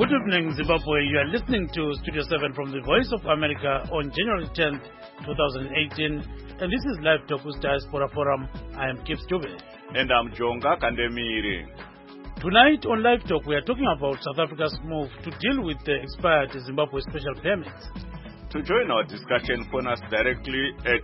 Good evening, Zimbabwe. You are listening to Studio 7 from the Voice of America on January 10th, 2018. And this is Live Talk with Diaspora Forum. I am Gibbs Dube. And I'm Jonga Kandemiri. Tonight on Live Talk, we are talking about South Africa's move to deal with the expired Zimbabwe special permits. To join our discussion, phone us directly at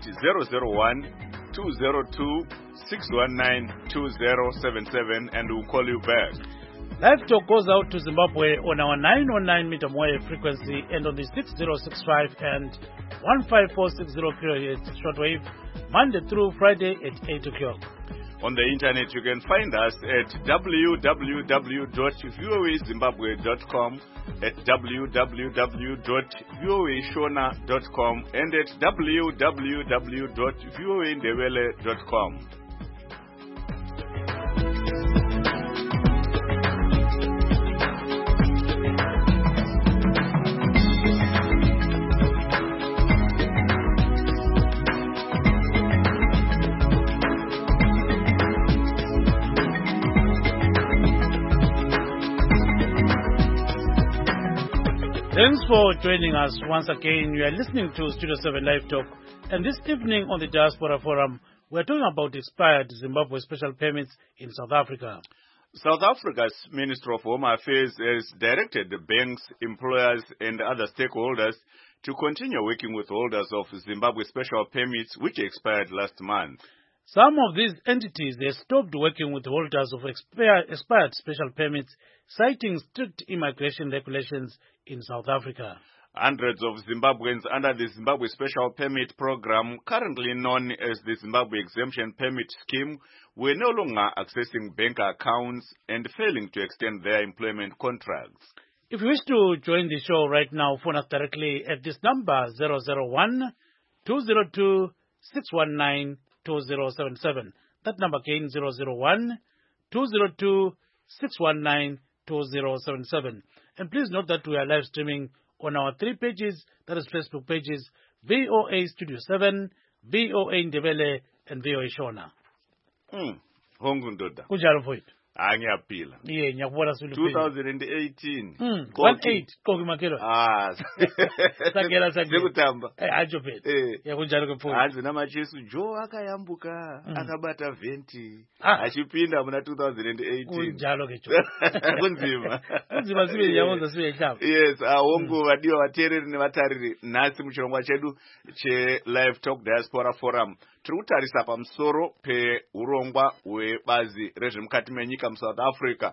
001-202-619-2077 and we'll call you back. Live Talk goes out to Zimbabwe on our 909 meter wave frequency and on the 6065 and 15460 kHz shortwave, Monday through Friday at 8 o'clock. On the internet, you can find us at www.voazimbabwe.com, at www.voashona.com, and at www.voandebele.com. Thanks for joining us once again. You are listening to Studio 7 Live Talk. And this evening on the Diaspora Forum, we are talking about expired Zimbabwe special permits in South Africa. South Africa's Minister of Home Affairs has directed the banks, employers, and other stakeholders to continue working with holders of Zimbabwe special permits, which expired last month. Some of these entities, they stopped working with holders of expired special permits, citing strict immigration regulations in South Africa. Hundreds of Zimbabweans under the Zimbabwe Special Permit Program, currently known as the Zimbabwe Exemption Permit Scheme, were no longer accessing bank accounts and failing to extend their employment contracts. If you wish to join the show right now, phone us directly at this number 001-202-619-2077. That number again 001-202-619-2077. And please note that we are live streaming on our 3 pages, that is Facebook pages, VOA Studio 7, VOA Ndebele, and VOA Shona. Hongu ndoda. Kunjalo mfowethu. Angiyapila. Yeah, ngiyakubona sulu. 2018. 18 koki makelo. Sakela. Sekutamba. Ajo phela. Yakunjalo ke mfowethu. Hanzi namachesu Joe akayambuka akabata venti. Achipinda muna 2018. Kunjalo ke Joe. Kunzima. Kunzima sibe yamonza sibe ehlaba. Yes, hongu vadiwa vateereri nevatariri nhasi muchirongwa chedu che Live Talk Diaspora Forum. Tiri kutarisa pamusoro peurongwa hwebazi rezvemukati menyika muSouth Africa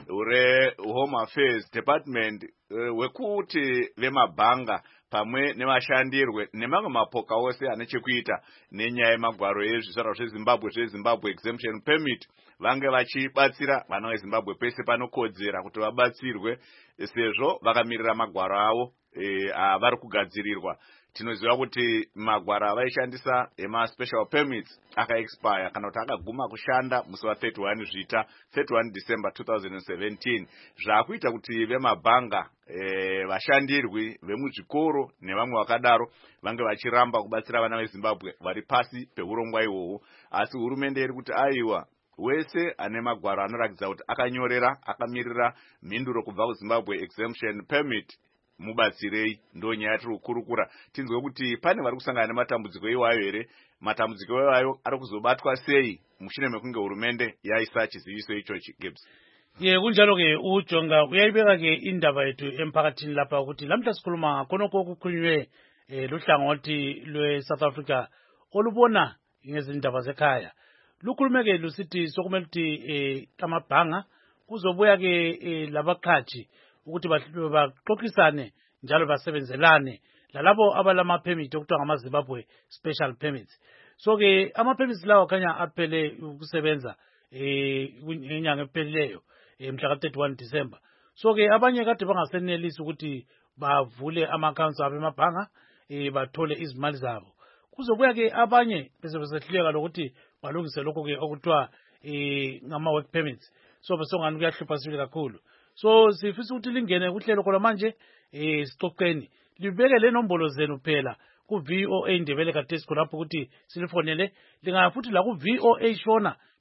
re-Home Affairs Department hwekuti vemabhanga pamwe nevashandirwe nemamwe mapoka ose ane chekuita nenyaya yemagwaro ezvizvarwa zveZimbabwe Exemption Permit vange vachibatsira vana veZimbabwe pese panokodzera kuti vabatsirwe sezvo vakamirira magwaro avo vari kugadzirirwa. Tinoziva kuti magwaro avaishandisa ema-special permits aka-expire kana kuti akaguma kushanda musi wa 31 December 2017. Zvakuita kuti vemabhanga, vashandirwi vemuzvikoro nevamwe vakadaro vange vachiramba kubatsira vana veZimbabwe vari pasi peurongwa ihwohwo. Asi hurumende iri kuti aiwa wese ane magwaro anoratidza kuti akamirira mhinduro kubva kuZimbabwe Exemption Permit, mubatsirei. Ndo nyaya tiri kukurukura tinzwe kuti pane vari kusangana nematambudziko iwayo here. Matambudziko iwayo ari kuzobatwa sei mushure mekunge hurumende yaisa chiziviso ichochi. Gibbs. Kunjalo ke uJonga uyayibeka ke indaba yethu emphakathini lapha ukuthi lamhla sikhuluma khonoko kukhulunywe luhlangothi lwe-South Africa olubona ngezindaba zekhaya. Lukhulumeke lusithi sokumele ukuthi amabhanga kuzobuya ke labaqhaji ukuthi baxoxisane njalo basebenzelane lalabo abalama permit okuthiwa ngama-Zimbabwe special permits. So ke ama-permits lawa khanya aphele ukusebenza ngenyanga ephelileyo mhla ka-31 December. So ke abanye kade bangasenelisi ukuthi bavule ama-accounts abo emabhanga bathole izimali zabo. Kuzobuya ke abanye bese besehluleka lokuthi balungise lokho ke okuthiwa ngama-work permits. So besongani kuyahlupha sibili kakhulu. So sifisa ukuthi lingene kuhlelo khona manje sixoxeni libeke le nombolo zenu phela ku VOA Ndebele kaTesco lapho ukuthi silifonele lingaya futhi la ku VOA Shona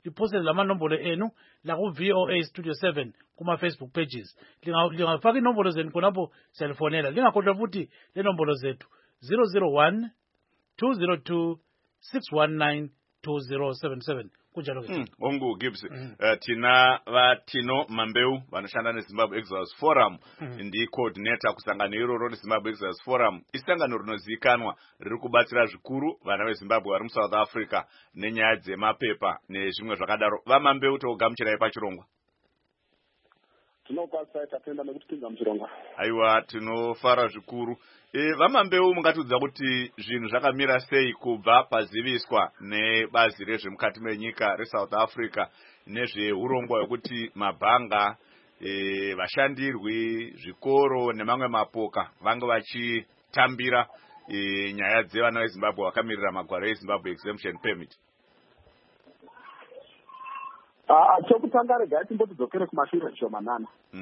liphosele lamanombolo enu la ku VOA Studio 7 kuma Facebook pages. Lingafaka inombolo zenu khonapho siyalifonela. Lingakhohlwa futhi le nombolo zethu 001 202 619 2077 kunjalo ke. Ongu Gibbs tina vatino Mambeu vanoshanda neZimbabwe Exodus Forum ndi coordinator kusangano iroro neZimbabwe Exodus Forum. Isangano rinozikanwa riri kubatsira zvikuru vana veZimbabwe vari muSouth Africa nenyaya dzemapepa nezvimwe zvakadaro. VaMambeu togamuchirai pachirongwa. Tinokwanisa tatenda nekuti tingamuchirongwa. Aiwa tinofara zvikuru. VaMambeu mungatidza kuti zvinhu zvakamira sei kubva paziviswa nebazi rezvemukati menyika reSouth Africa nezveurongwa hwekuti mabhanga vashandirwi zvikoro nemamwe mapoka vange vachitambira nyaya dzevana veZimbabwe vakamirira magwaro eZimbabwe Exemption Permit. Chokutanga regai timbotidzokere kumashure shomanana.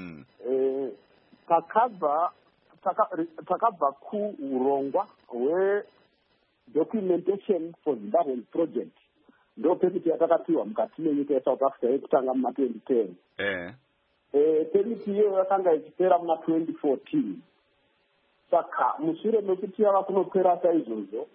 Takabva kuurongwa hwedocumentation for Zimbabwe project ndo permit yakakapiwa mukati menyika yeSouth Africa yekutanga muna 2010. Permit iyo yakanga ichipera muna 2014. Saka mushure mekuti yava kunopera saizvozvo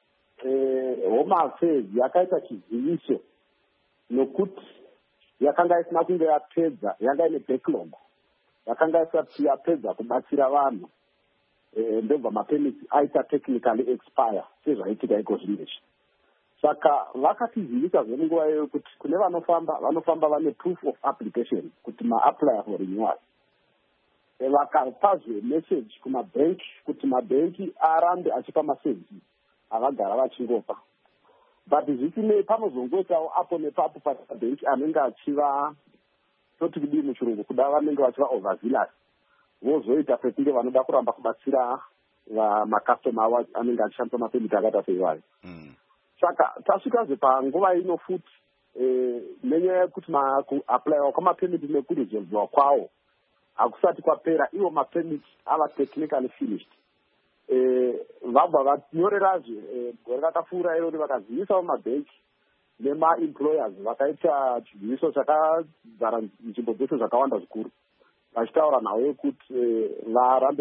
Home Affairs yakaita chiziviso nokuti yakanga isina kunge yapedza, yanga ine backlog, yakanga isati yapedza kubatsira vanhu ndobva mapemiti aita technically expire sezvaitika iko zvinezvi. Saka vakatizivisa zvenguva iyoyo kuti kune vanofamba vane proof of application kuti ma-apply for renewal. Vakapazve message kumabhenki kuti mabhenki arambe achipa maservices avagara vachingopa. But zvisinei panozongoitawo apo nepapo pabhenki anenge achiva toti kudii muchirungu kuda vanenge vachiva overzealous vozoita pekunge vanoda kuramba kubatsira makastoma avo anenge achishandisa mapemiti akaita seivayo. Saka tasvikazve panguva ino futi nenyaya yekuti kuapplywa kwamapemiti nekurizodzwa kwawo hakusati kwapera, iwo mapemiti ava technically finished. Vabva vanyorerazve gore rakapfuura irori vakazivisawo mabhenki nemaemployers vakaita chiziviso chakazara nzvimbo dzese zvakawanda zvikuru vachitaura nawo yekuti varambe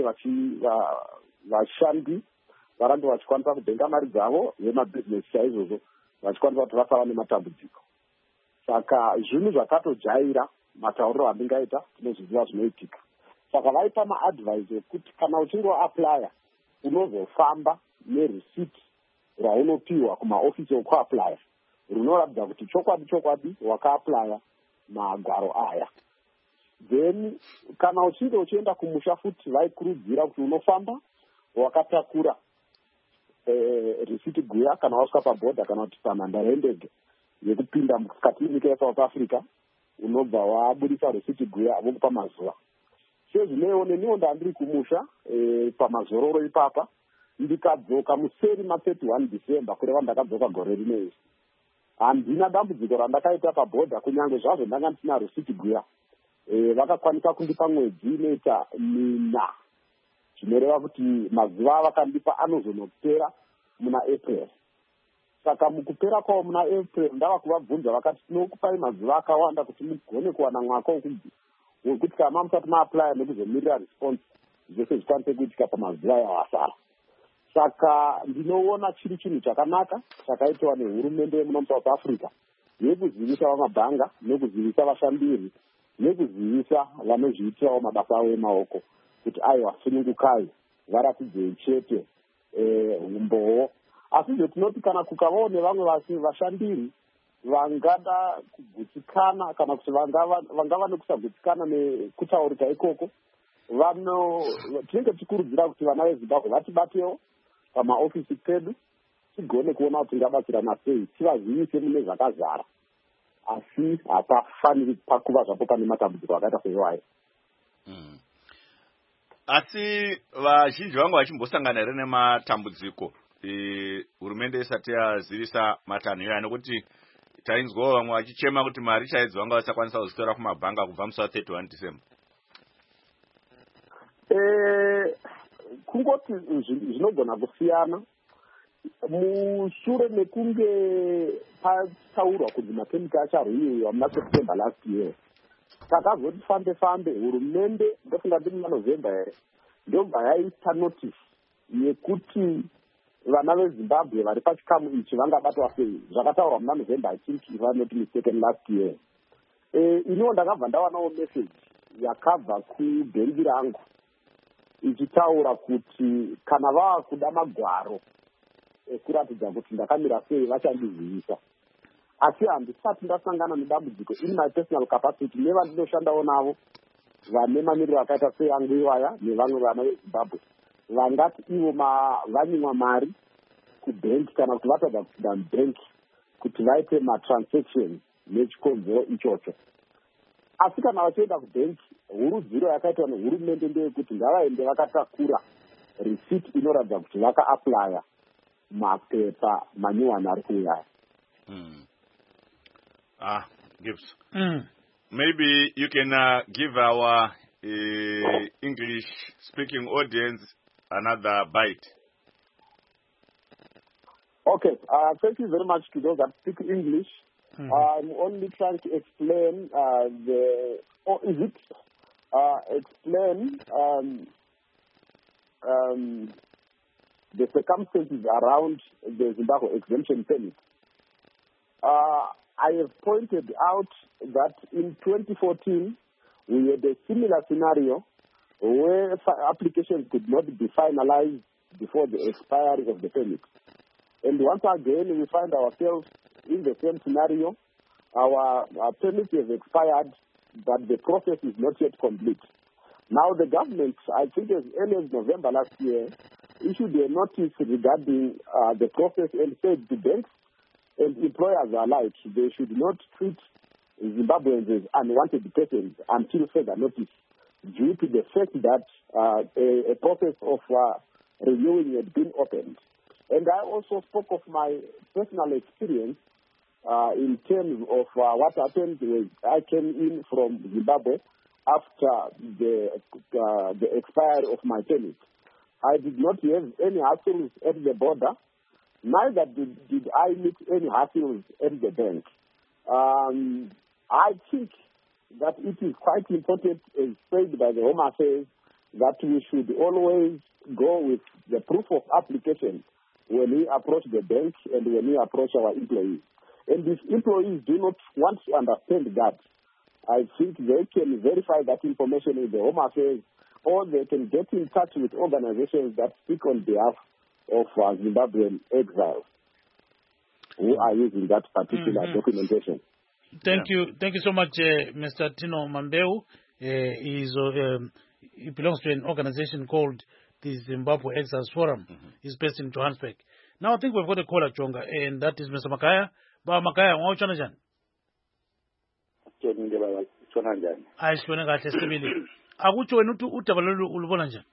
vashandi varambe vachikwanisa kubhenga mari dzavo vemabhizinesi chaizvozvo vachikwanisa kuti vasava nematambudziko. Saka zvinhu zvakatojaira matauriro andingaita tinozviziva zvinoitika. Saka vaipa maadvise ekuti kana uchinge waaplya unozofamba nerisiti raunopiwa kumaofisi okuaplya runoratidza kuti chokwadi wakaaplya magwaro aya. Then kana uchinge uchienda kumusha futi vaikurudzira kuti unofamba wakatakura risiti guya kana wasvika pabhodha kana kuti panhandare yendege yekupinda mukati menyika yeSouth Africa unobva wabudisa risiti guya vokupa mazuva. Sezvineiwo neniwo ndandiri kumusha pamazororo ipapa ndikadzoka museri ma31 December kureva ndakadzoka gore rinei. Handina dambudziko randakaita pabhodha kunyange zvazvo ndanga ndisina risiti guya. Vakakwanisa kundipa mwedzi inoita 4 zvinoreva kuti mazuva avakandipa anozonopera muna April. Saka mukupera kwavo muna April ndava kuvabvunza vakati tinokupai mazuva akawanda kuti mugone kuwana mwaka wekuti kana musati maaplya nekuzomirira response zvese zvikwanise kuitika pamazuva yavasara. Saka ndinoona chiri chinhu chakanaka chakaitwa nehurumende yemuno muSouth Africa yekuzivisa vamabhanga nekuzivisa vashandiri nekuzivisa vanozviitirawo mabasa avo emaoko kuti aiwa sunungukai varatidzei chete umbowo. Asi tinoti kana kukavawo nevamwe vashandiri vangada kugutsikana kana kuti vangava nekusagutsikana nekutaurika ikoko, tinenge tichikurudzira kuti vana veZimbabwe vatibatewo pamaofisi pedu tigone kuona kuti tingabatsirana sei, tivazivise mune zvakazara, asi hapafaniri pakuva zvapo pane matambudziko akaita seiwayo. Asi vazhinji vangu vachimbosangana here nematambudziko hurumende isati yazivisa matanho iwayo, nekuti tainzwawo vamwe vachichema kuti mari chaidzo vanga vasakwanisa kuzitora kumabhanga kubva musi wa31 December. Kungoti zvinogona kusiyana. mushure mekunge pataurwa kuti mapemiti acharwiwa muna September last year, takazoti fambe hurumende ndofunga ndiri maNovember here ndobva yaita notice yekuti vana veZimbabwe vari pachikamu ichi vangabatwa sei, zvakataurwa muna November I think if I'm not mistaken last year. Iniwo ndakabva ndawanawo message yakabva kubhengi rangu ichitaura kuti kana vava kuda magwaro ekuratidza kuti ndakamira sei vachandizivisa. Asi handisati ndasangana nedambudziko in my personal capacity nevandinoshanda navo vane mamiriro akaita seyangu iwaya nevamwe vana veZimbabwe vangati ivo vanyimwa mari kubhenki kana kuti vatadza kupinda mubhenki kuti vaite matransaction nechikonzero ichocho. Asi kana vachienda kubhenki, hurudziro yakaitwa nehurumende ndeyekuti ngavaende vakatakura receipt inoratidza kuti vakaaplya mapepa manyuwani ari kuuyaya. Gibbs. Maybe you can give our English-speaking audience another bite. Okay. Thank you very much to those that speak English. I'm only trying to explain the circumstances around the Zimbabwe exemption permit. I have pointed out that in 2014, we had a similar scenario where applications could not be finalized before the expiry of the permit. And once again, we find ourselves in the same scenario. Our permit has expired, but the process is not yet complete. Now, the government, I think as early as November last year, issued a notice regarding the process and said to banks and employers alike, they should not treat Zimbabweans as unwanted persons until further notice, due to the fact that a process of renewing had been opened. And I also spoke of my personal experience in terms of what happened when I came in from Zimbabwe after the expiry of my permit. I did not have any hassles at the border, neither did I meet any hassles at the bank. I think that it is quite important, as said by the Home Affairs, that we should always go with the proof of application when we approach the bank and when we approach our employees. And if employees do not want to understand that, I think they can verify that information with the Home Affairs, or they can get in touch with organizations that speak on behalf of Zimbabwean exiles who are using that particular documentation. Thank you so much, Mr. Tino Mambeu. He belongs to an organization called the Zimbabwe Exiles Forum. He's based in Johannesburg. Now I think we've got a caller, Jonga, and that is Mr. Makaya. Ba Makaya, wa uchana jan? Aishwena kahle sibili. Akutsho wena utabalolu ulubona njani?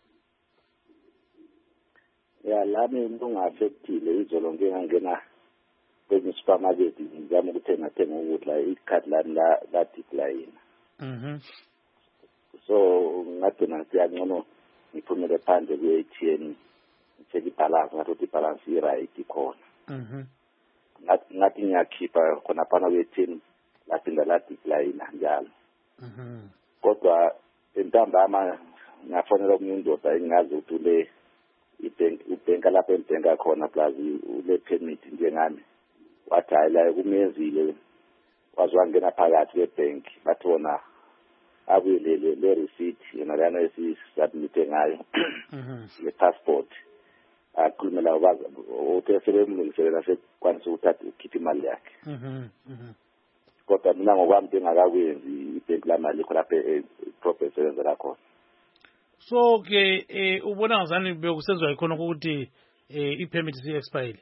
Ya lami ngingafektile izolonke ngangena kwenye supermarket ngizama ukuthenga ukudla ikhadi lami la decline. So ngagcina siyangcono ngiphumele phandle kwe-ATM ngitshela ibalance ngathi ibalance i-right ikhona. Ngathi ngiyakhipha khona phana kwe-ATM laphinda la decline njalo. Kodwa entambama ngafonela omunye indoda engazi ukuthi ule ibhenka lapho engibhenka khona plus ule permit njengami. Wathi hayi la kumenzile wazwangena phakathi kwebhenki bathi wona abuyelele le receipt yona lana esisubmite ngayo le passport akhulumela uthe sebemlungiselela sekwanisa ukuthatha ukhipha imali yakhe. Kodwa mina ngokwami ngingakakwenzi ibhenki lami likho lapha proper sebenzela khona. So ke ubona ngazani bekusenzwa ikhona ukuthi i-permit si-expire?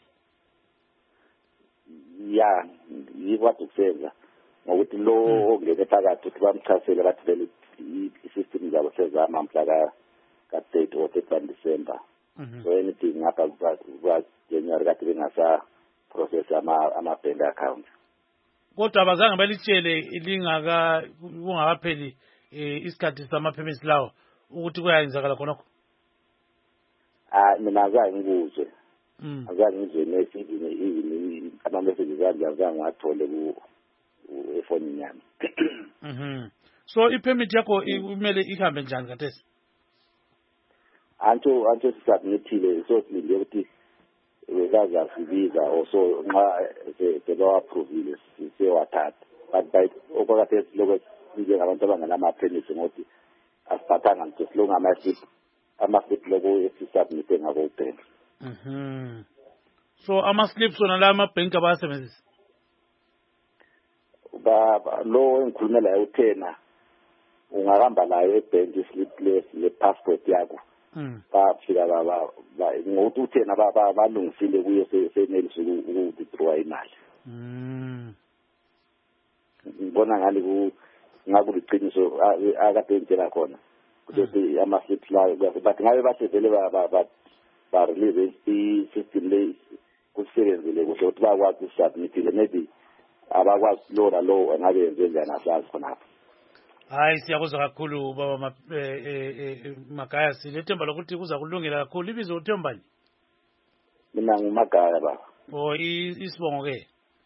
Ya yikwathi ukusenza ngokuthi lo ongeke phakathi ukuthi bamchasele bathi vele i-system zabo sezama mhla ka-3 or 31 December. So anything ngapha kwa-January kade bengasa process ama-bank account. Kodwa abazange balitshele kungakapheli isikhathi sama-permits lawo ukuthi kuyayenzakala khonokho? Mina azange ngikuzwe azange ngizwe message even ama-messages azange ngiwathole efonini yami. So i-permit yakho kumele ihambe njani kathesi? Anto sisubmithile so silinde ukuthi wezazasibiza also nxa sebawaphrovile siyewathatha. But by okwakathesi lokho sinjengabantu abangenama-permits ngokuthi asiphathanga nto silonga ama-slip lokho esisubmithe ngako ubhenki. So ama-slips wona la amabhenki abawasebenzisa? Lo engikhulumela uthena ungahamba layo ebhenki islip le-passport yakho. Bafika ngokuthi uthena balungisile kuyo senelisa ukuwithdrawa imali. Ngibona ngani ngakuliqiniso akade ngitshela khona ukuthi ama-slips layo but ngabe basevele ba-release i-system le kusebenzile kuhle ukuthi bakwazi ukusubmithile maybe abakwazi lo nalo angabe yenze njani asazi khonapho. Hayi siyakuzwa kakhulu baba Magaya, silethemba lokuthi kuza kulungela kakhulu. Ibizo uthembani? Mina nguMagaya baba. Isibongo ke?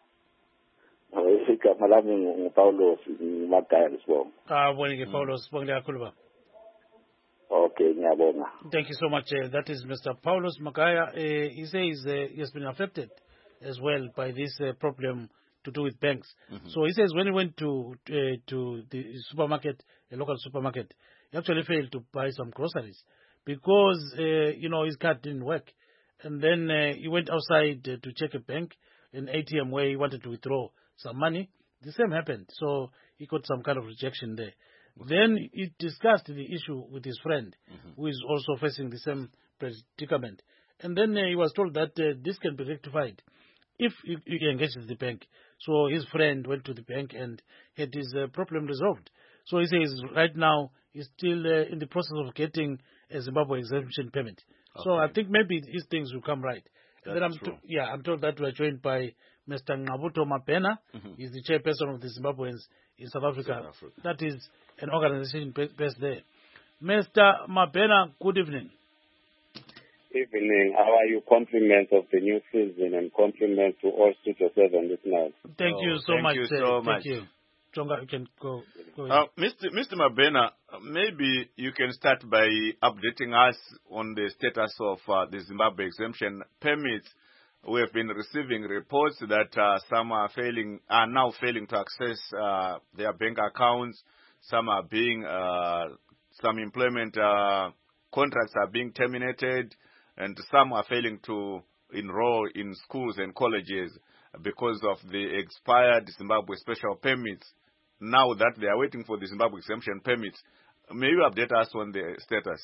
Igama lami nguPaulos Magaya Sibongo. Bonke Paulos, sibonge kakhulu baba. Okay, ngiyabonga. Thank you so much. That is Mr. Paulos Magaya. He says he has been affected as well by this problem to do with banks. So he says when he went to the supermarket, a local supermarket, he actually failed to buy some groceries because his card didn't work. And then he went outside to check a bank, an ATM where he wanted to withdraw some money. The same happened. So he got some kind of rejection there. Then he discussed the issue with his friend, who is also facing the same predicament. And then he was told that this can be rectified if he engages the bank. So his friend went to the bank and had his problem resolved. So he says right now he's still in the process of getting a Zimbabwe exemption permit. Okay. So I think maybe these things will come right. That's true. I'm told that we're joined by Mr. Ngabuto Mapena. He's the chairperson of the Zimbabweans in South Africa. That is an organization based there. Mr. Mapena, good evening. Evening. How are you? Compliments of the new season and compliments to all Studio 7 listeners. Thank you so much. Thank you. Jonga, you can go Mr. Mabena, maybe you can start by updating us on the status of the Zimbabwe exemption permits. We have been receiving reports that some are now failing to access their bank accounts. Some are some employment contracts are being terminated, and some are failing to enroll in schools and colleges because of the expired Zimbabwe special permits. Now that they are waiting for the Zimbabwe exemption permits, may you update us on the status?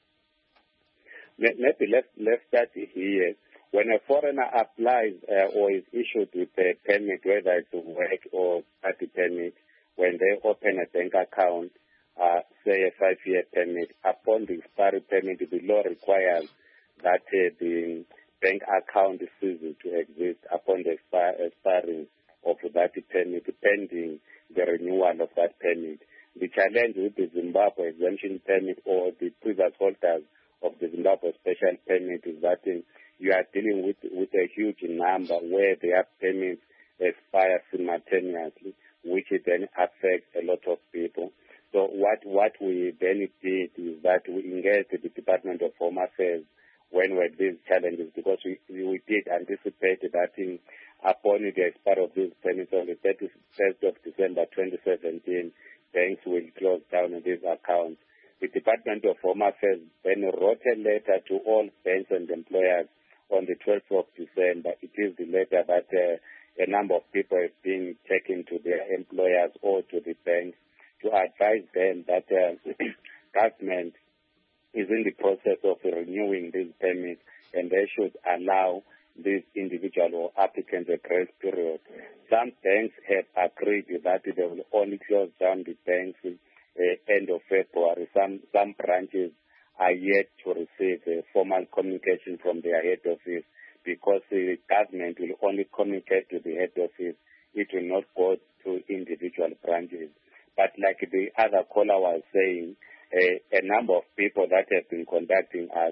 Maybe let's start here. When a foreigner applies or is issued with a permit, whether it's a work or party permit, when they open a bank account, say a 5-year permit, upon the expiry permit, the law requires that the bank account ceases to exist upon the expiring of that permit, pending the renewal of that permit. The challenge with the Zimbabwe exemption permit or the previous holders of the Zimbabwe special permit is that you are dealing with a huge number where their permits expire simultaneously, which then affects a lot of people. So what we then did is that we engaged the Department of Home Affairs when we had these challenges, because we did anticipate that upon the expiry of these permits on the 31st of December 2017, banks will close down these accounts. The Department of Home Affairs then wrote a letter to all banks and employers on the 12th of December. It is the letter that a number of people have been taken to their employers or to the banks to advise them that government is in the process of renewing these permits, and they should allow these individual or applicants a grace period. Some banks have agreed that they will only close down the banks end of February. Some branches are yet to receive formal communication from their head office, because the government will only communicate to the head office. It will not go to individual branches. But like the other caller was saying, a number of people that have been contacting us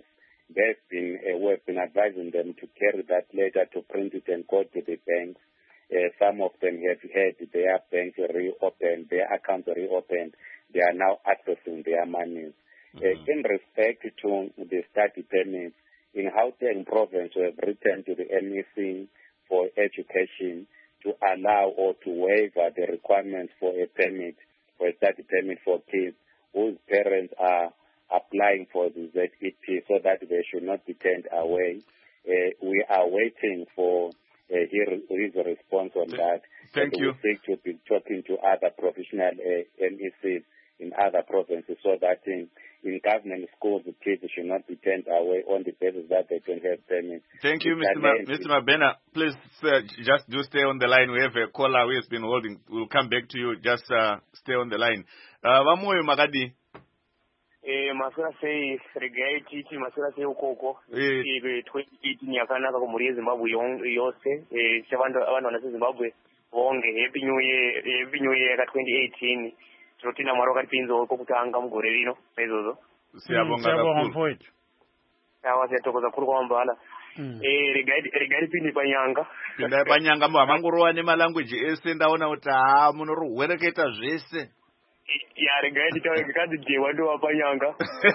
we've been advising them to carry that letter, to print it and go to the banks. Some of them have had their banks reopened, their accounts reopened. They are now accessing their monies. In respect to the study permits, in Gauteng province, we have written to the MEC for education to allow or to waive the requirements for a permit, for a study permit for kids whose parents are applying for the ZEP so that they should not be turned away. We are waiting for his response on that. Thank you. We seek to be talking to other professional MECs in other provinces so that in government schools the kids should not be turned away on the basis that they don't have permits. Thank you, Mr. Mabena. Please just do stay on the line. We have a caller who has been holding. We'll come back to you. Just stay on the line. Vamoyo Magadi. Masura sei regai titi masura sei ukoko ibe 2018 yakanaka kumuri Zimbabwe yose chavando abantu na Zimbabwe bonge happy new year ka 2018 trotina mwaro katipinzo kokutanga mugore rino saizozo siyabonga mfowethu tawa siyatokoza kuri kwambala regai pindi panyanga mangorowa nemalanguage ese ndaona kuti munoruwereketa zvese regai tawe kadhijewa ndo wapanyanga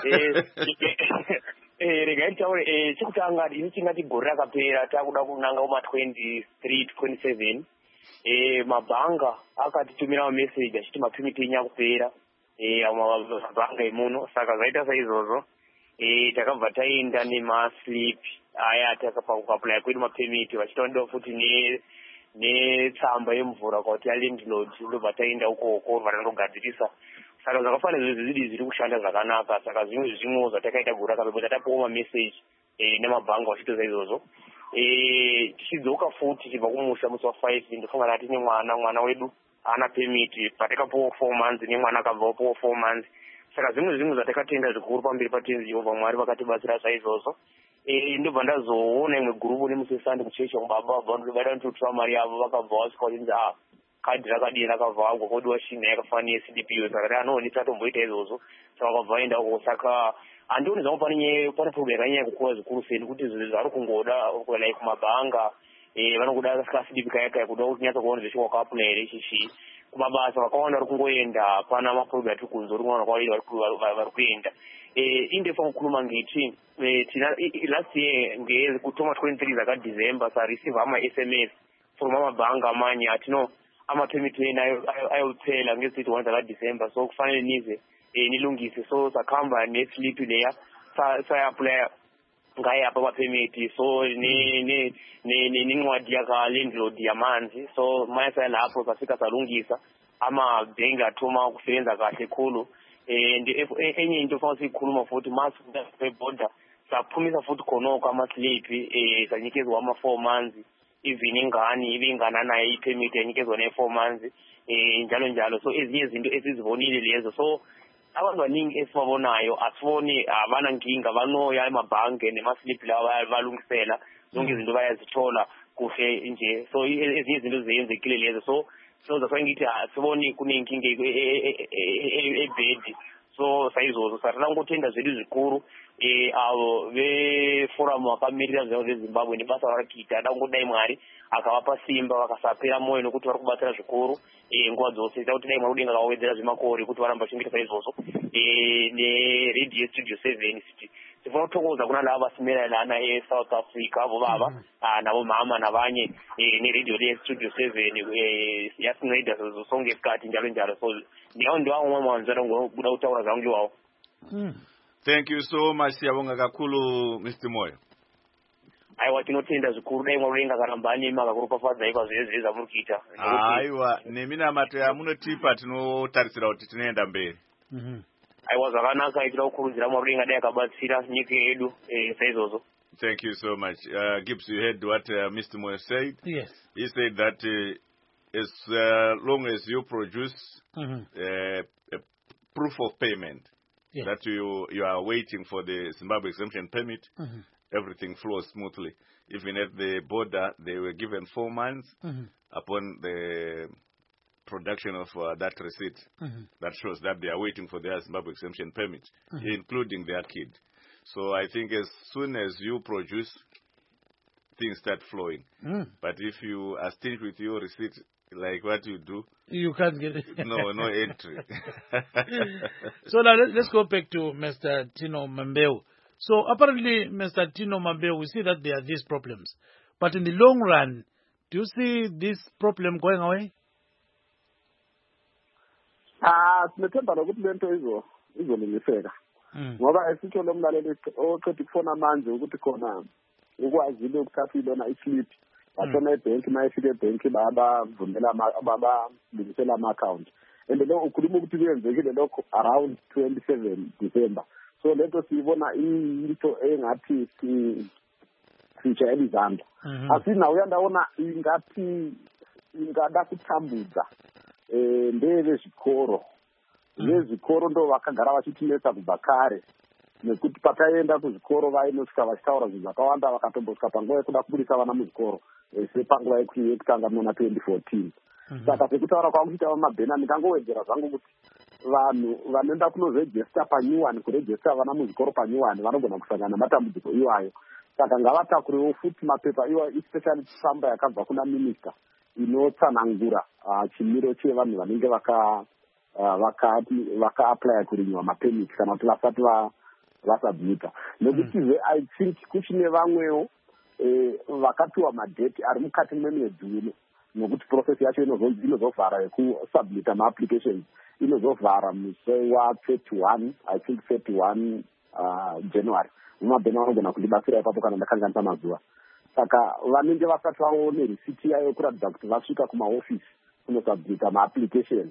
regai tawe chikutanga ini chingati gore rakapera takuda kunanga kuma 23 27 mabhanga akatitumira message achiti mapimiti inyakupera mabhanga emuno saka zvaita saizvozvo takabva taenda nemaslip aya takapakuapply kwedu mapimiti vachitoondawo futi netsamba yemvura kwati yalandlord ndobva taenda ukoko vanondogadzirisa saka zvakafanira zvidii zviri kushanda zvakanaka saka zvimwewo zvatakaita gore rakapera tatapiwa mamessage nemabhanga vachitoza izvozvo tichidzoka futi chibva kumusha musi wa5 ndofunga kuti tine mwana wedu ana permit patakapiwa 4 months nemwana akabvawo 4 months saka zvimwe zvatakatenda zvikuru pamberi patenzi Jehovha Mwari vakatibatsira saizvozvo ndobva ndazoona imwe gurupu nemusesandi kuchechi baba vanobada ndotora mari yavo vakabva vasvika kuti kadhi rakadii rakavhagwa kodiwa china yakafanira CDPO saka anoonesa tomboita izvozvo saka vakabva vaenda uko saka handioni zvangu pane problem yakanyanya kukura zvikuru sei nekuti zvinhu zvari kungoda like kumabhanga vanokuda CDP kayakaya kuda kuti nyatsokuona zveshe wakaapula here ichichi kumabasa vakawanda vari kungoenda hapana maproblem atiri kunzwa uri kuona kwavaida vari kuenda indefa kukhuluma ngithi last year ngekutoma 23 zakaDecember sareceive ama-SMS from amabhanga amanye athi no ama-permit enu ayophela ngezi 21 zakaDecember so kufanele nize nilungise so sakuhamba neslip leya sayaplya ngaye apha ama-permit so nencwadi yakalandlord yamanzi so mayesaya lapho safika salungisa amabhenki athoma ukusebenza kahle khulu enye into funa siyikhuluma futhi masibhoda saphumisa futhi khonoko amaslip sanyikezwa ama-4 months even ingane ibingananayo i-permit yanyikezwa ne-4 months njalo njalo so ezinye izinto esizibonile lezo so abantu baningi esibabonayo asiboni abanankinga banoya emabhange nemaslip lawa balungisela zonke izinto bayazithola kuhle nje so ezinye izinto ziyenzekile lezo so that's why ngithi asiboni kunenkinga ebhedi so sayizozo sathanda ngothenda zeli zikuru avo veforamu vakamirira zvavo vezimbabwe nebasa rarakita ada kungodai Mwari akavapa simba vakasapera moyo nokuti vari kubatsira zvikuru nguva dzose ita kuti dai Mwari udenga akavawedzera zvemakore kuti varamba vachingirisa izvozvo neRadio Studio 7 city tifuna kuthokoza kuna lava vasimirana eSouth Africa avo vava navo mama navanye neRadio leStudio 7 yasinoida sonke isikhathi njalo njalo so ndiyawo ndiwamwe mwanzana ngokuda kutaura zvangu iwawo. Thank you so much siyabonga kakhulu Mr. Moyo. Aiwa tinotenda zvikuru dai Mwari udenga akarambani makakuropafadza ipa zvese zvamuri kuita. Aiwa neminamato yamunotipa tinotarisira kuti tinoenda mberi. Aiwa zvakanaka itira kukurudzira Mwari udenga dai akabatsira nyika yedu saizvozvo. Thank you so much. Gibbs, you heard what Mr. Moyo said? Yes. He said that as long as you produce a proof of payment, yes, that you are waiting for the Zimbabwe exemption permit, everything flows smoothly. Even at the border, they were given 4 months upon the production of that receipt that shows that they are waiting for their Zimbabwe exemption permit, including their kid. So I think as soon as you produce, things start flowing. But if you are still with your receipt, like what you do, you can't get it. no entry. So now let's go back to Mr. Tino Mambeu. So apparently, Mr. Tino Mambeu, we see that there are these problems. But in the long run, do you see this problem going away? Sinethemba lokuthi lento izolungiseka ngoba esitho lomlaleli oqeda ukufona manje ukuthi khona ukwazile ukuthatha ilona islip batshona ebhenki mayefika ebhenki babalungisela ama-account and lo ukhuluma ukuthi kuyenzekile lokho around 27 December. So lento siyibona into engathi sijayela izandla asina uyandabona ingathi ingada kuthambudza ndezvikoro vezvikoro ndo vakagara vachitinetsa kubva kare nekuti pataenda kuzvikoro vainosvika vachitaura zvinhu zvakawanda vakatombosvika panguva yekuda kubudisa vana muzvikoro sepanguva yekutanga muna 2014. Saka sekutaura kwangu kuchitaura mabhena ndingangowedzera zvangu kuti vanhu vanoenda kunozirejesta panyuwani kurejesta vana muzvikoro panyuwani vanogona kusangana namatambudziko iwayo. Saka ngavatakurewo futi mapepa iwayo especially tsamba yakabva kuna minista inotsanangura chimiro chevanhu vanenge vaka-apply kurinywa mapemit kana kuti vasati vasubmita. Nekuti I think kuchine vamwewo vakapiwa madheti ari mukati memwedzi uno nokuti process yacho inozovhara yekusubmita maapplications inozovhara musi wa31 I think 31 January. Mumabhena vanogona kundibatsira ipapo kana ndakanganisa mazuva. Saka vanenge vasati vaone risiti yayo yokuratidza kuti vasvika kumaofisi kunosubmita maapplication.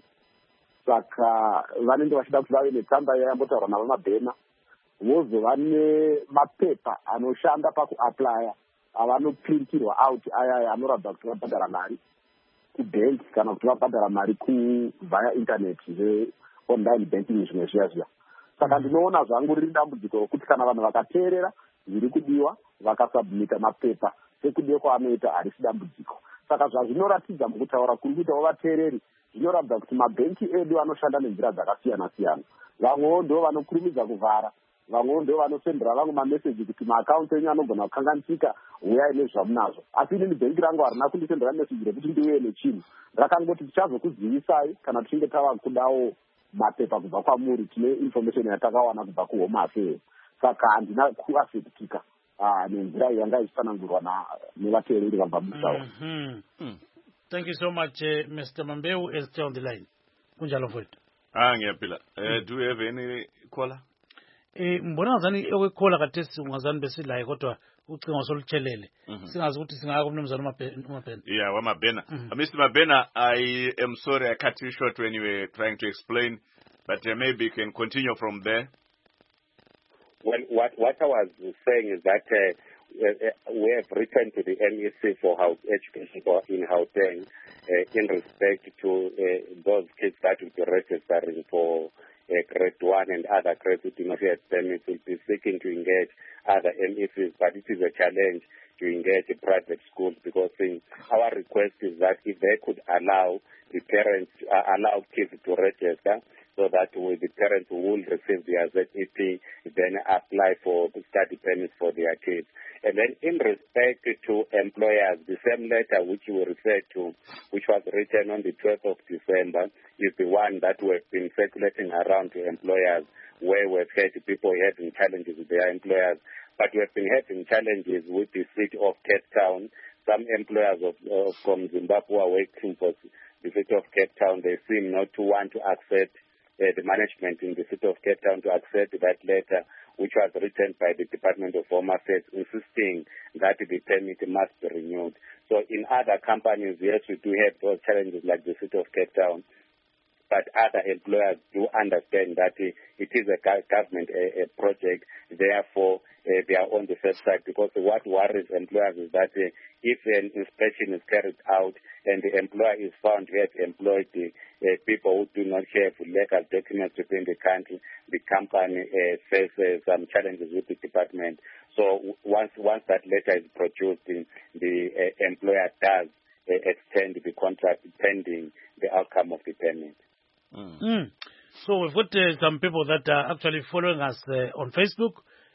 Saka vanenge vachida kuti vave netsamba yayambotaurwa navamabhena vozova nemapepa anoshanda pakuaplya avanoprintirwa out aya anoratidza kuti vabhadhara mari kubhenki kana kuti vabhadhara mari via internet online banking zvimwe zviya. Saka ndinoona zvangu riri dambudziko rokuti kana vanhu vakateerera zviri kudiwa vakasubmita mapepa sekudiwa kwaanoita harisi dambudziko. Saka zvazvinoratidza mukutaura kuri kuitawo vateereri zvinoratidza kuti mabhenki edu anoshanda nenzira dzakasiyana-siyana. Vamwewo ndo vanokurumidza kuvhara, vamwewo ndo vanosendera vamwe mameseji kuti maakaunti enyu anogona kukanganisika, uyai nezvamunazvo. Asi inini bhenki rangu harina kundisendera meseji rekuti ndiuye nechinhu. Rakangoti tichazokuzivisai kana tichinge tava kudawo mapepa kubva kwamuri, tine information yatakawana kubva kuhome affairs. Saka handina kuafekitika nenzira yanga ichitsanangurwa nevateereri vabva musawa. Thank you so much, Mr. Mambeu, is still on the line. Kunjalo mfowethu. Ngiyapila. Do you have any caller? Mbona ngazani ekwecaller kathesi ungazani besilaye kodwa ucingo soluthelele. Singazi ukuthi singaya kumnumzana uMabhena. Yeah, uMabhena. Mr. Mabhena, I am sorry I cut you short when you were trying to explain, but maybe you can continue from there. Well, what I was saying is that we have written to the MEC for education in Gauteng in respect to those kids that will be registering for grade 1 and other grades who do not have permits. Will be seeking to engage other MECs, but it is a challenge to engage private schools because our request is that if they could allow the parents, allow kids to register, so that with the parents who will receive their ZEP then apply for the study permits for their kids. And then in respect to employers, the same letter which you referred to, which was written on the 12th of December, is the one that we have been circulating around to employers, where we've had people having challenges with their employers. But we have been having challenges with the city of Cape Town. Some employers from Zimbabwe are working for the city of Cape Town. They seem not to want to accept the management in the city of Cape Town to accept that letter, which was written by the Department of Home Affairs, insisting that the permit must be renewed. So in other companies, yes, we do have those challenges like the city of Cape Town, but other employers do understand that it is a government project. Therefore, they are on the safe side, because what worries employers is that if an inspection is carried out and the employer is found to have employed people who do not have legal documents within the country, the company faces some challenges with the department. So once that letter is produced, the employer does extend the contract pending the outcome of the permit. So we've got some people that are actually following us on Facebook.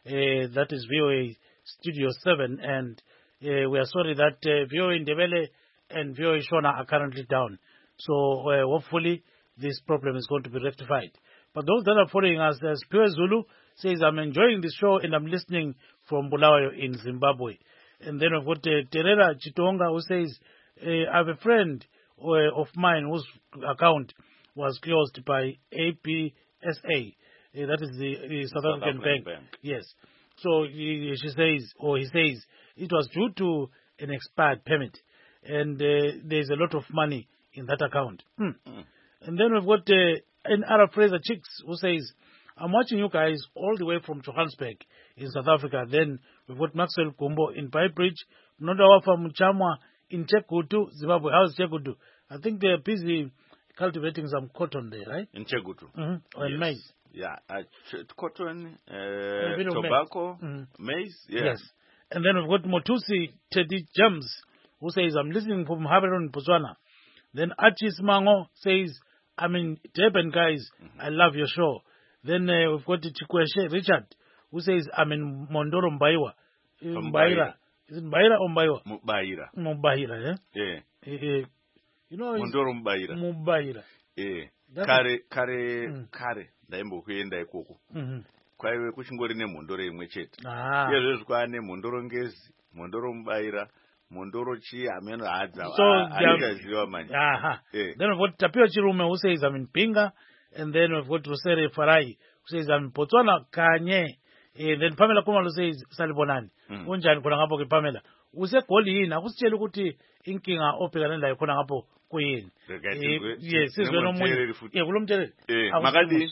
that is VOA Studio 7, and we are sorry that VOA Ndebele and VOA Shona are currently down. So hopefully this problem is going to be rectified. But those that are following us, as Pure Zulu says, I'm enjoying the show and I'm listening from Bulawayo in Zimbabwe. And then we've got Terera Chitonga who says, I have a friend of mine whose account was closed by APSA. That is the South African Bank. Yes. So she says, or he says, it was due to an expired permit. And there's a lot of money in that account. And then we've got an Arab Fraser Chicks who says, I'm watching you guys all the way from Johannesburg in South Africa. Then we've got Maxwell Kumbo in Piebridge, Nodawafa Muchamwa in Chekutu, Zimbabwe. How's Chekutu? I think they're busy cultivating some cotton there, right? In Chekutu. And maize. Yeah, cotton, tobacco, maize. Yes. And then we've got Motusi Teddy James who says, I'm listening from Haberon, Botswana. Then Achis Mango says, I'm in Durban, guys. I love your show. Then we've got Chikweshe Richard, who says, I'm in Mondoro Mbaiwa. Mbaira. Is it Mbaira or Mbaiwa? Mbaira. Mbaira, yeah? Yeah. You know, Mondoro Mbaira. Mbaira. Yeah. Kare. Ndaimbo kuenda ikoko. Kwaiwe kuchingori nemhondoro imwe chete. Izvezvi kwaane mhondoro ngezi, mhondoro Mbaira, mhondoro chi ameno hadza. So aikaziva manje. Then we've got Tapio Chirume who says, I'm in Pinga. And then we've got Rosere Farai who says, I'm in Botswana Kanye. Then Pamela Kumalo says, Salibonani. Unjani kuna ngapo ki Pamela. Use goli yini, akusichela ukuthi inkinga obhekana nayo khona ngapo kuyini. Yes, sizwe nomunye. Kulomtheleli. Makadi.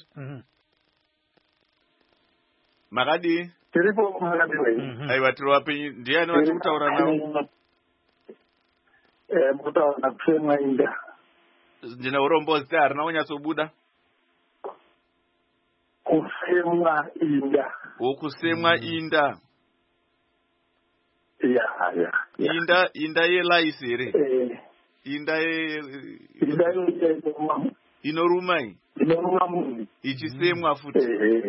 Makadi. Tiripo Makadi weyi. Aiwa tiri wapi ndiyani wachi kutaura nawo? Kutaura kusemwa Inda. Ndina urombozi harina kunyatsobuda. Kusemwa Inda. Wokusemwa Inda. Yeah. Inda yelaisi here. Inda inoruma iyi. Inoruma munhu. Ichisemwa futi.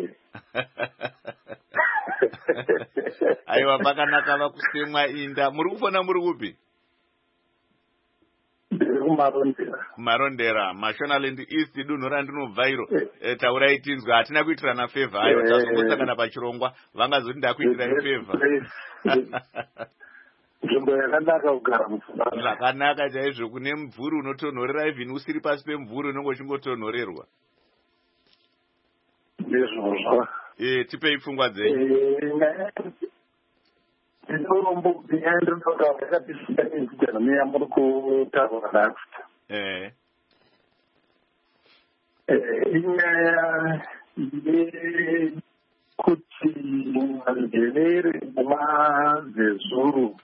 Aiwa pakanaka vakusemwa Inda. Muri kufona muri kupi? Kumarondera. Mashonaland East dunhu randinobva iro. Taurai tinzwe hatina kuitirana favor. Aiwa tazongosangana pachirongwa vangazoti ndakuitirai favor. Nzvimbo yakanaka kugara muZimbabwe. Zvakanaka chaizvo, kune mvuri unotonhorera, even usiri pasi pemvuri unenge uchingotonhorerwa. Ndizvozvo. Tipei pfungwa dzenyu. Ndinotaura yakatisingaenzikana neyamuri kutaura nafuta. Inyaya yekuti manzevere kumazezuru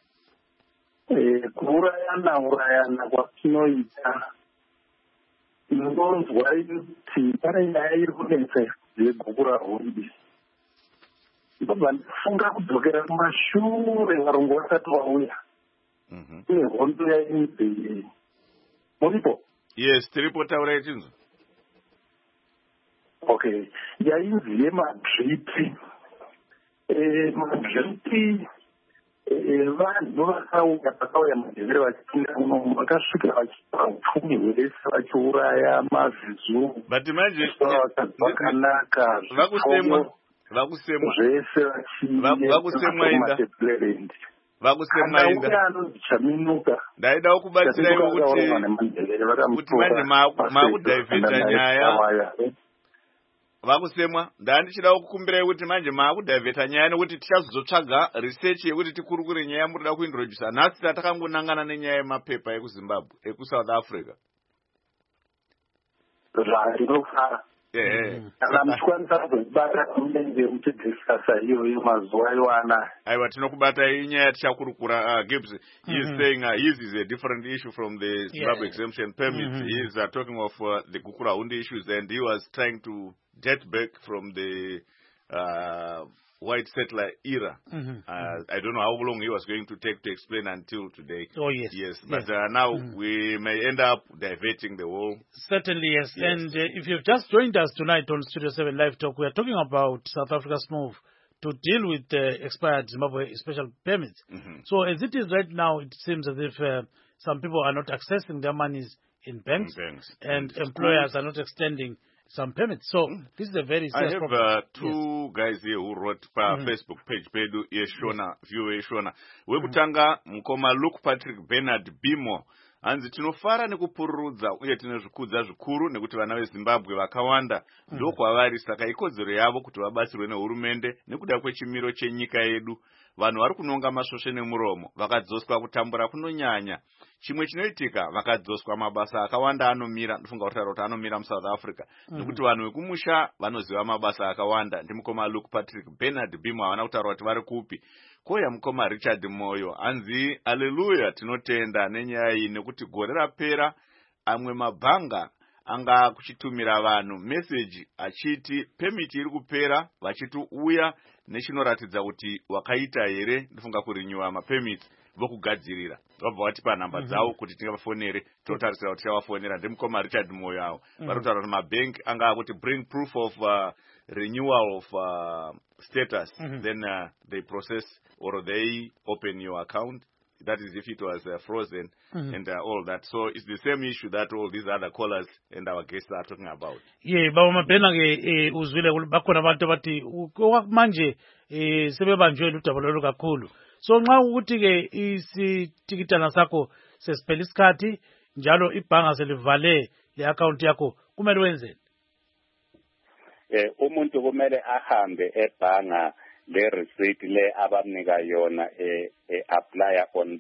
kuurayana kwatinoita, ndinonzwa kuti pane nyaya iri kunetsa yeguku rahondi. Ndobva ndifunga kudzokera kumashure varungu vasati vauya. Uye hondo yainzi muripo? Yes, tiripo, taurai chinzwa. Okay, yainzi yemadripi. Madripi vanhu vakauya pakauya madhevere vachipinda muno vakasvika vachipa upfumi hwese vachiuraya mazvizu. But manje vakanaka vakusemwa zvese vakusemwa Inda. Vakusemwa Inda. Anonzi Chaminuka. Ndaidawo kubatsirai kuti manje maakudhaivheta nyaya. Vakusemwa, ndandichidawo kukumbirai kuti manje maakudhaivheta nyaya nekuti tichazotsvaga research yekuti tikurukure nyaya murida kuintroduce. Nhasi takangonangana nenyaya yemapepa ekuZimbabwe, ekuSouth Africa. Zvandinofara. Kana muchikwanisa kuzvibata kunenge muchidhiskasa iyoyo mazuva iwana. Aiwa, tinokubatai inyaya tichakurukura. Gibbs, he is saying his is a different issue from the Zimbabwe exemption permit. He is talking of the Gukura Hundi issues, and he was trying to get back from the white settler era. I don't know how long he was going to take to explain until today. Oh, yes. Yes, but now we may end up diverting the whole. Certainly, yes. And if you've just joined us tonight on Studio 7 Live Talk, we are talking about South Africa's move to deal with expired Zimbabwe special permits. So as it is right now, it seems as if some people are not accessing their monies in banks. And employers are not extending some permits. So this is a very serious problem. I have two guys here who wrote Facebook page pedu yeshona view yeshona. Wekutanga mkoma Luke Patrick Bernard Bimo. Anzi tinofara nekupururudza uye tinezvikudza zvikuru nekuti vana veZimbabwe vakawanda ndokwavari saka ikodzero yavo kuti vabatsirwe nehurumende nekuda kwechimiro chenyika yedu. Vanhu vari kunonga masvosve nemuromo vakadzoswa kutambura kunonyanya. Chimwe chinoitika vakadzoswa mabasa akawanda anomira, ndofunga kutaura kuti anomira muSouth Africa nekuti vanhu vekumusha vanoziva mabasa akawanda. Ndimukoma Luke Patrick Bernard Bimo havana kutaura kuti vari kupi. Koya mukoma Richard Moyo anzi haleluya tinotenda nenyaya iyi nekuti gore rapera amwe mabhanga anga kuchitumira vanhu message achiti permit iri kupera vachiti uya nechinoratidza kuti wakaita here ndofunga kurenewa mapermit vokugadzirira vabva vatipa namba dzavo kuti tingavafonere totarisira kuti tichavafonera. Ndimukoma Richard Moyo avo vari kutaura kuti mabank anga kuti bring proof of renewal of status, then they process or they open your account. That is if it was frozen and all that. So it's the same issue that all these other callers and our guests are talking about. Yeah, baba mapena ke uzwile bakhona abantu bathi okwamanje sebebanjwe ludaba kakhulu. So nxa ukuthi ke isitikitana sakho sesiphela isikhathi njalo ibhanga selivale le account yakho kumele wenzeni? Umuntu kumele ahambe ebhanga le receipt le abamnika yona apply on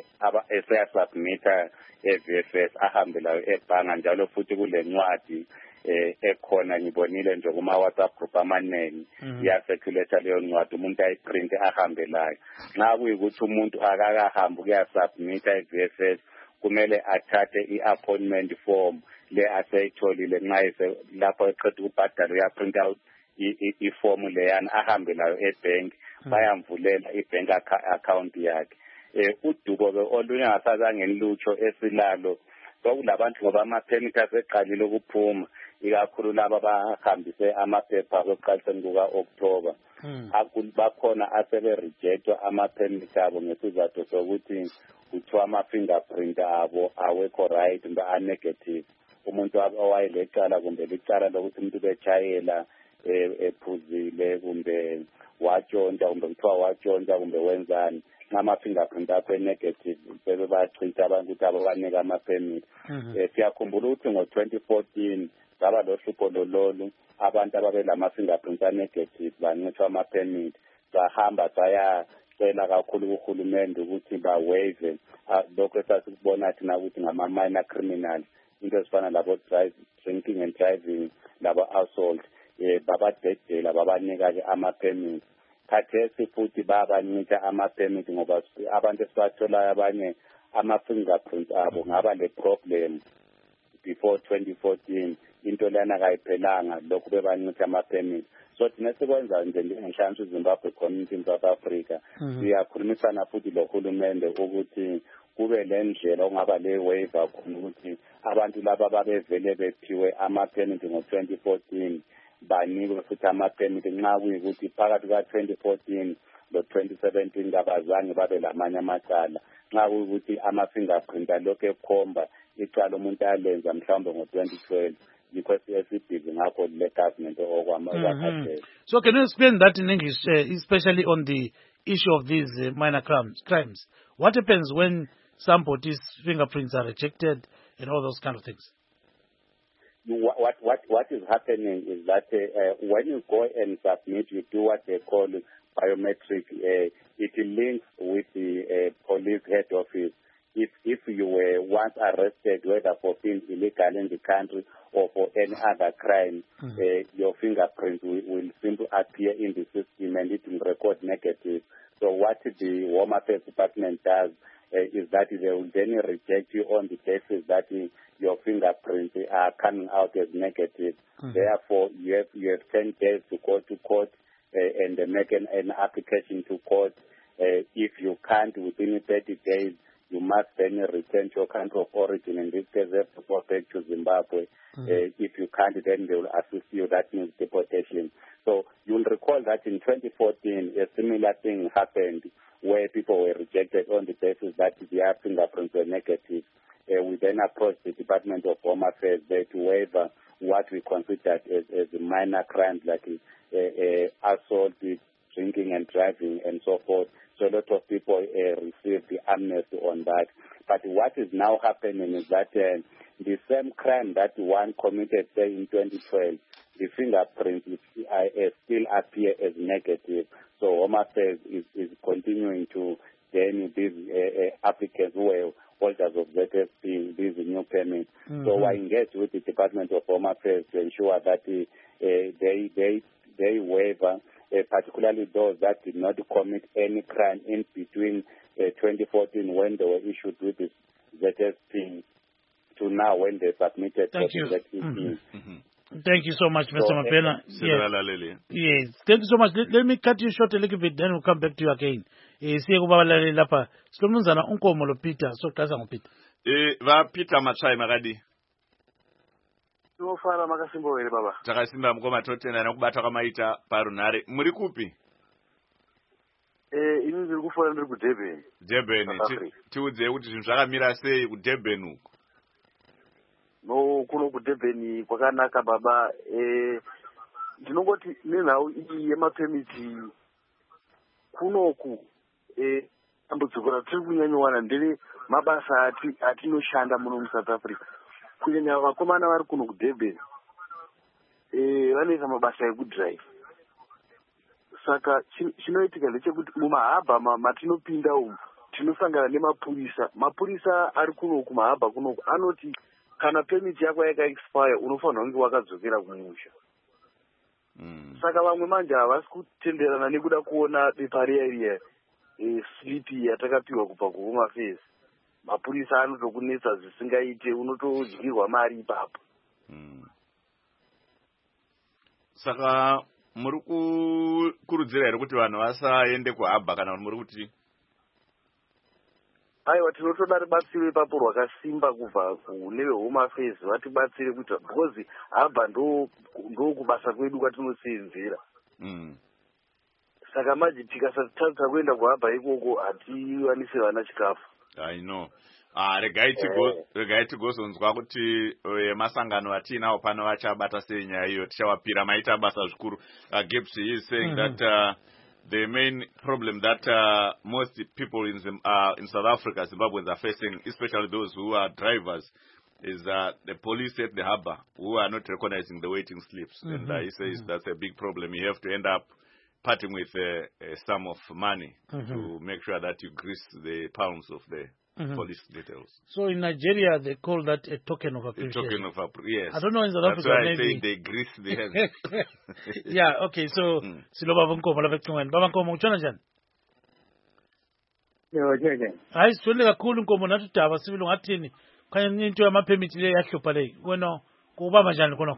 esayasubmita VFS ahambe layo ebhanga njalo futhi kule ncwadi ekhona ngibonile nje kuma WhatsApp group amaningi iyacirculate leyo ncwadi umuntu ayiprint ahambe layo. Nxa kuyikuthi umuntu akakahamba ukuyasubmita VFS kumele athathe i-appointment form le aseyitholile nxa lapho eqeda ukubhadala uyaprint out iform leyana ahambe layo ebank bayamvulela ibank account yakhe. Udubo-ke olunye ngasazange ngilutsho esilalo sokulabantu ngoba ama-permit aseqalile ukuphuma ikakhulu laba bahambise amaphepha kweqaliseni kuka-October. Bakhona asebe-rejectwa ama-permit abo ngesizathu sokuthi kuthiwa ama-fingerprint abo awekho right kumbe a-negative. Umuntu owayelecala kumbe licala lokuthi umuntu betshayela ephuzile kumbe watshontsha kumbe kuthiwa watshontsha kumbe wenzani ama-fingerprint akho negative sebebachitha abantu ukuthi ababanika ama-permit. Siyakhumbula ukuthi ngo-2014 saba lohlupho lolu abantu ababelama-fingerprint a-negative bancithwa ama-permit. Sahamba sayacela kakhulu kuhulumende ukuthi bawaive lokho esasikubona thina ukuthi ngama-minor criminals, into ezifana labo drinking and driving labo assault. Babadedela babanika-ke ama-permit. Khathesi futhi bayabancitha ama-permit ngoba abantu esibatholayo abanye ama-fingerprint abo ngaba le-problem before 2014 into lana kayiphelanga lokhu bebancitha ama-permit. So thina sikwenza nje njengenhlanganiso Zimbabwe Community in South Africa siyakhulumisana futhi lohulumende ukuthi kube le ndlela ongaba le waiver khona ukuthi abantu laba babevele bephiwe ama-permit ngo-2014 banikwe futhi ama-permit nxa kuyikuthi phakathi ka-2014 lo-2017 kabazange babe lamanye amacala. Nxa kuyikuthi ama-fingerprint alokhu ekhomba icala umuntu alenza mhlawumbe ngo-2012 yikho esibhizi ngakho le government okwakhathele. So can you explain that in English, especially on the issue of these minor crimes? What happens when somebody's fingerprints are rejected and all those kind of things? What is happening is that when you go and submit, you do what they call biometric. It links with the police head office. If you were once arrested, whether for being illegal in the country or for any other crime, your fingerprint will simply appear in the system and it will record negative. So what the Home Affairs Department does is that they will then reject you on the basis that your fingerprints are coming out as negative. Therefore, you have 10 days to go to court and make an application to court. If you can't within 30 days, you must then return to your country of origin. In this case, they have to go back to Zimbabwe. If you can't, then they will assist you. That means deportation. So you will recall found that in 2014, a similar thing happened where people were rejected on the basis that their fingerprints were negative. We then approached the Department of Home Affairs there to waive what we considered as minor crimes like assault, drinking and driving, and so forth. So a lot of people received the amnesty on that. But what is now happening is that the same crime that one committed, say, in 2012, the fingerprints still appear as negative. So Home Affairs is continuing to gain these applicants who are holders of ZSP, these new permits. So I engage with the Department of Home Affairs to ensure that they waive, particularly those that did not commit any crime in between 2014 when they were issued with this ZSP to now when they submitted. Thank you. Thank you so much, Mr. Mapena. Yes. Thank you so much. Let me cut you short a little bit, then we'll come back to you again. Siye kubabalale lapha. Sinomnumzana uNkomo lo Peter. So qasa ngoPeter. Va Peter Machai makadi. Tofana makasimbo wele baba. Takasimba mkoma totena nokubata kwamaita parunare. Muri kupi? Ini ndiri kufora ndiri ku Durban. Durban. Tiudze kuti zvinhu zvakamira sei ku Durban uko. No kuno ku Durban kwakanaka baba. Ndinongoti nenhau iyi yemapemiti kunoku dambudziko ratiri kunyanyowana ndere mabasa atinoshanda muno muSouth Africa. Kunyanya vakomana vari kuno ku Durban vanoita mabasa ekudrive. Saka chinoitika ndechekuti mumahaba matinopinda umu tinosangana nemapurisa. Mapurisa ari kuno kumahaba kunoku anoti kana permit yako yakaexpire unofanira kunge wakadzokera kumusha. Saka vamwe manje havasi kutenderana nekuda kuona bepa riya slip yatakapiwa kubva kuHome Affairs. Mapurisa anotokunetsa zvisingaite, unotodyirwa mari ipapo. Saka muri kukurudzira here kuti vanhu vasaende kuhaba kana muri kuti? Aiwa, tinotoda ribatsiro ipapo rwakasimba kubva kune veHome Affairs vatibatsire kuita because haba ndo kubasa kwedu kwatinosenzera. Saka maji tikasatadza kuenda kuhaba ikoko hatiwanise vana chikafu. I know. Regai tigozonzwa kuti masangano atinawo pano vachabata sei nyaya iyo, tichawapira maita basa zvikuru. Gibbs is saying that the main problem that most people in South Africa, Zimbabweans are facing, especially those who are drivers, is the police at the harbour who are not recognizing the waiting slips. And he says that's a big problem. You have to end up parting with a sum of money to make sure that you grease the pounds of the police details. So in Nigeria, they call that a token of appreciation. A token of appreciation, yes. I don't know in South Africa. That's why I say they grease the hands. Yeah, okay, so, Silo Baba Nkomo, Baba Nkomo, uchona jani? Hayi, swele kakhulu Nkomo natudaba sibili ngathini. Kanye into yama-permit le yahlupha le. Wena, kubamba njani khonokho?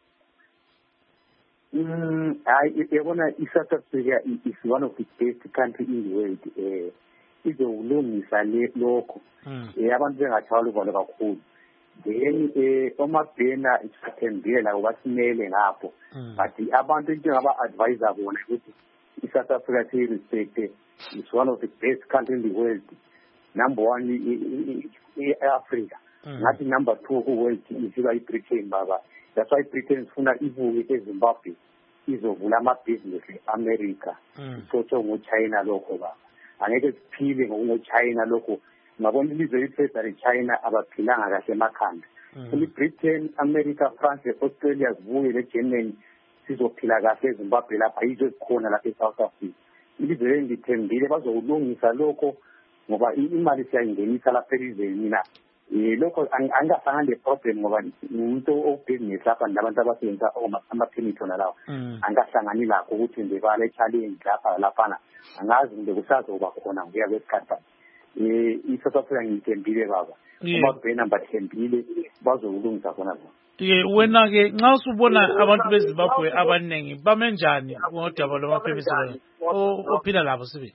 Yabona iSouth Africa is one of the best countries in the world. Izolungisa lokho abantu bengathwali bona kakhulu. Then omabhena isathembile la basimele ngapho. But abantu njengaba-advisor bona ukuthi iSouth Africa respect is one of the best countries in the world. Number one e-Africa. Ngathi number 2 ku-world isiba i-Britain baba. That's why Britain sifuna ibuke eZimbabwe izovula amabhizinisi e-America. Sotsho ngoChina lokho baba. Angeke siphile ngoChina lokho. Ngabona ilizwe lithetha leChina abaphilanga kahle emakhanda. Britain, America, France, Australia, zibuye leGermany sizophila kahle eZimbabwe lapha yizo zikhona lapha eSouth Africa. Ilizwe lithembile bazolungisa lokho ngoba imali siyayingenisa lapha elizweni mina. Lokho angahlangana le-problem ngoba umuntu obusiness lapha nabantu abasebenzisa ama-permit wona lawo angahlangani lakho ukuthi ndebala e-challenge laphana angazi kumbe kusazoba khona nguya kwesikhathi. iSouth Africa ngithembile baba omabhena bathembile bazowulungisa khona. Wena-ke nxa usubona abantu beZimbabwe abaningi bame njani ngodaba lwama-permit ophila labo sibe?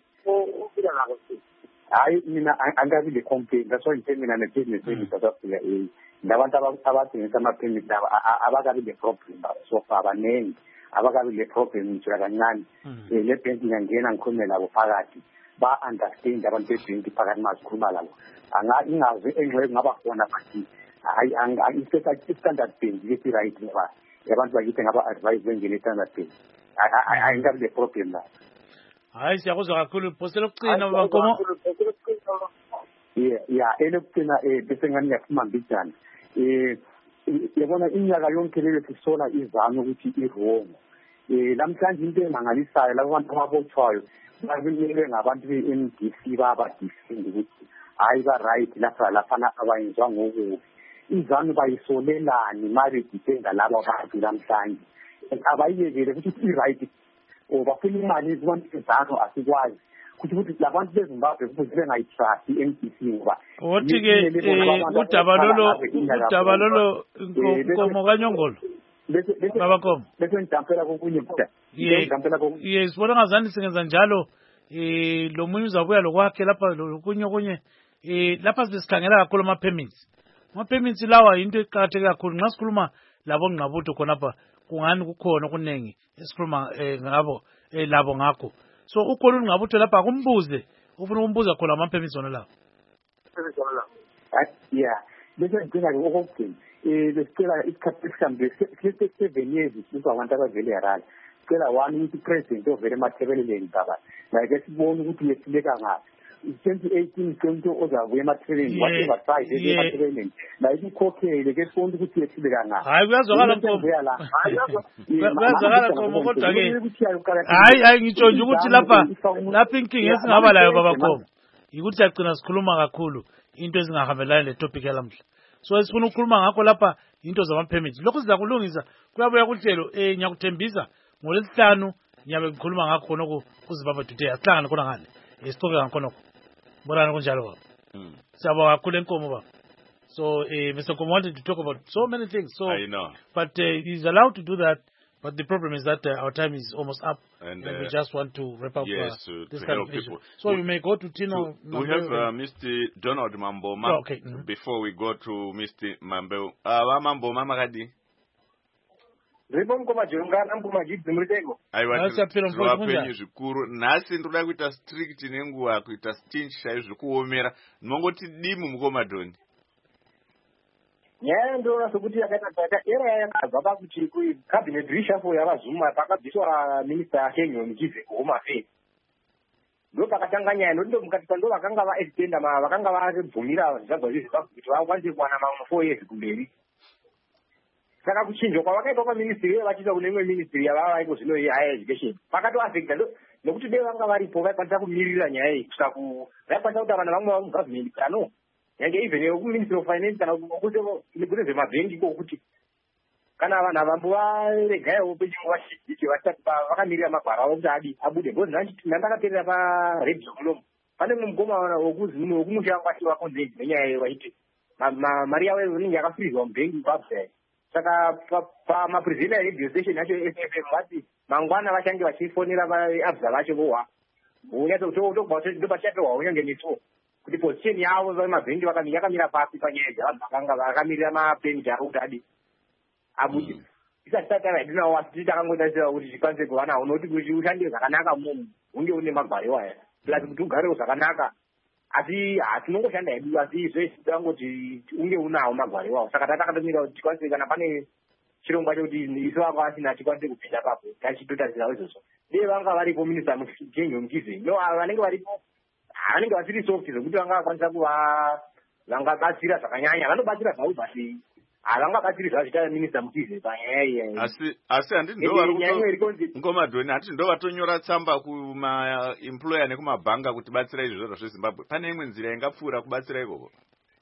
Hayi mina angabi le complaint. That's why ngithe mina ne-business in South Africa nabantu abathengisa ama-permit abakabi le problem so far abaningi abakabi le problem ngitsho kancane le bank ngiyangena ngikhulume labo phakathi ba-understand abantu bebhenki phakathi mazikhuluma labo ingazi engxenye kungaba khona but i-standard bank yesi-right ngoba abantu bakithi ngaba-advise bengene i-standard bank ayingabi le problem la. Hayi siyakuzwa kakhulu phosela ukucina babankomo. Elokugcina bese ngani ngiyaphuma mbijana yabona iminyaka yonke leyo sisola izame ukuthi i-wrong. Namhlanje into emangalisayo labo bantu ababotshwayo babinike ngabantu be-MDC babadifend ukuthi hayi ba-right laphana abayenzwa ngokubi. Izanu bayisolelani mabedifenda laba bantu namhlanje abayiyekele ukuthi i-right bafuna imali kubantu bezanu asikwazi ukuthi labantu bezimbabwe kufuze bengayitrust i-MDC ngoba othi-ke udaba lolo nkomo kanyongolo babankomo bese ngidampela kokunye yes sibona ngazani singenza njalo lo munye uzabuya lokwakhe lapha lokunye lapha sesikhangela kakhulu ama-permits lawa yinto eqakatheke kakhulu nxa sikhuluma labo ngqabutho khonapha kungani kukhona okuningi esikhuluma labo ngakho so ukhona ungqabutho lapha akumbuze ufuna ukumbuza khona ama-permits wona lawo bese ngidinga-ke okokugcina besicela isikhathi esihambile 7 years abantu abavele erala sicela one ukuthi i-president ovele emathebeleleni baba like esibone ukuthi yehluleka ngaphi 2018 kento ozabuya emathebeleleni whatever size emathebeleleni la ikukhokhele ke sibone ukuthi yehluleka ngaphi. Hayi kuyazwakala Nkomo kuyazwakala Nkomo kodwa-ke hayi ngitsho nje ukuthi lapha inkinga esingaba layo baba Nkomo yikuthi siyagcina sikhuluma kakhulu into ezingahambelani le-topic yalamhla so esifuna ukukhuluma ngakho lapha into zama-permits lokhu siza kulungisa kuyabuya kuhlelo ngiyakuthembisa ngoLwesihlanu ngiyabe ngikhuluma ngakho khonokho kuZimbabwe Today asihlangane khona ngale sixoxe ngakhonokho bonani kunjalo baba siyabonga kakhulu enkomo baba so Mr. Nkomo wanted to talk about so many things so I know. But he's allowed to do that. But the problem is that our time is almost up, and we just want to wrap up this kind of issue. So you may go to Tino. We have Mr. Donald Mamboma before we go to Mr. Mambeo. Mamboma Magadi. Nasi ndoda kuita strict nenguva kuita stinch chaizvo kuomera nongoti dimu mukomadhoni. nyaya ndoona sokuti yakaita era yakabva pakuti cabinet reshuffle yakazuma pakabviswa minista Kenyon Mkize kuhome affairs ndo pakatanga nyaya nokuti mukati ndo vakanga vaextenda vakanga vabvumira zvibva zvezimbabwe kuti vakwanise kuwana mamwe 4 years kumberi saka kuchinjwa kwavakaita paministry vachiita kune imwe ministry yavava vaiko zvino higher education pakatoafecta nokuti dei vanga varipo vaikwanisa kumirira nyaya iyi kusvika vaikwanisa kuti vanhu vamwe vamugovernment kano yange even yekuministry of finance kana kune zvemabhengi kokuti kana vanhu avambo varegaiwo pechinguva chidiki vasati vakamirira magwaro avo kuti adi abude bcause ndandakateerera paredio mulomo pane mumwe mugoma wekumusha kwati vakonzei nenyaya vaiti mari yavo inenge yakafirirwa mubhengi babvai saka pamapresenta eredio station yacho SFM vati mangwana vachange vachifonera vaabza vacho vohwa ndopachatohwa unyange netwo kuti position yavo vemabhengi yakamira pasi panyaya dzavanhu vakanga vakamirira mapeni avo kuti adi abuti isati tatavaidinawo asi takangotarisira kuti chikwanise kuva nawo nokuti kuti ushandire zvakanaka mumu hunge une magwaro aya plus kuti ugarewo zvakanaka asi hatinongoshanda hedu asi zvese tangoti unge unawo magwaro iwawo saka tatakatomira kuti tikwanise kana pane chirongwa chekuti isu vanga vasina tikwanise kupinda papo tachitotarisirawo izvozvo dei vanga varipo minista Kenyon Mkize no vanenge varipo vanenge vasiri soft zvokuti vanga vakwanisa kuva vangabatsira zvakanyanya vanobatsira zvavo basi havangabatsiri zvazvita minista Mkize panyaya iyi asi handindovarukomadhoni handiti ndovatonyora tsamba kumaemployer nekumabhanga kuti batsira izvozvo zvezimbabwe pane imwe nzira ingapfuura kubatsira ikoko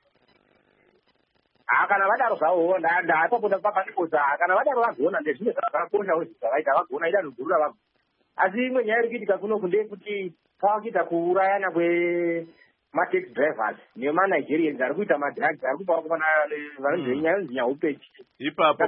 kana vadaro zvavo ndapapota pakanikoza kana vadaro vagona ndezvimwe zvakakoshawo zvavaita vagona ida nogurura vavo asi imwe nyaya iri kuitika kunoku ndeyekuti pavakuita kuurayana kwemataxi drivers nemanigerians ari kuita madrugs ari kupa vanonzvenyaupechi ipapo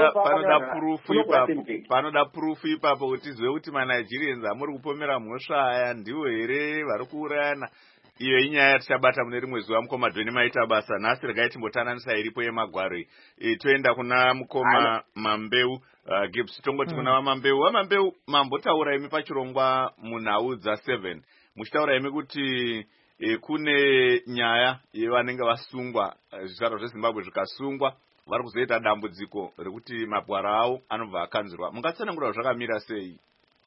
panoda purufu ipapo kuti tizive kuti manigerians amuri kupomera mhosva aya ndiwo here vari kuurayana iyo inyaya yatichabata mune rimwe zuva. Mukoma Dhweni maita basa. Nhasi regai timbotananisa iripo yemagwaro. Toenda kuna mukoma Mambeu. Gibbs tongoti kuna Vamambeu. Vamambeu mambotaura imi pachirongwa munhau dza7 muchitaura imi kuti kune nyaya yevanenge vasungwa, zvizvarwa zveZimbabwe zvikasungwa, vari kuzoita dambudziko rekuti mabwara avo anobva akanzirwa. Mungatsanangura zvakamira sei?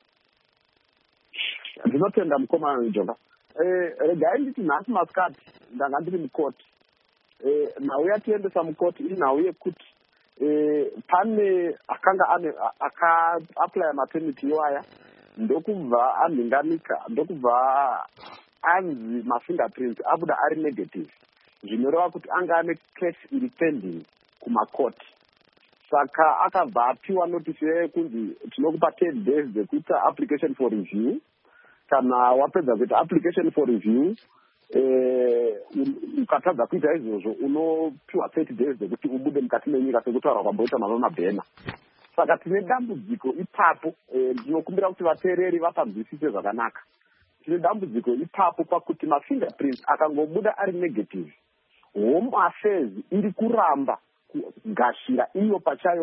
Ndinotenda mukoma Njonga. Regai nditi nhasi masikati ndanga ndiri mukoti. Nhau yatiendesa mukoti inhau yekuti pane akanga aka-apply maternity iwaya ndokubva amhingamika, ndokubva anzi mafingerprints abuda ari negative, zvinoreva kuti anga ane case iri pending kumakoti. Saka akabva apiwa notice yekunzi tinokupa 10 days dzekuita application for review. Kana wapedza kuita application for review ukatadza kuita izvozvo unopiwa 30 days dzekuti ubude mukati menyika sekutaura kwamboita Mama Bhena. Saka tine dambudziko ipapo. Ndinokumbira kuti vateereri vapanzwisise zvakanaka. Tine dambudziko ipapo pakuti mafingerprints akangobuda ari negative, Home Affairs iri kuramba kugashira iyo pachayo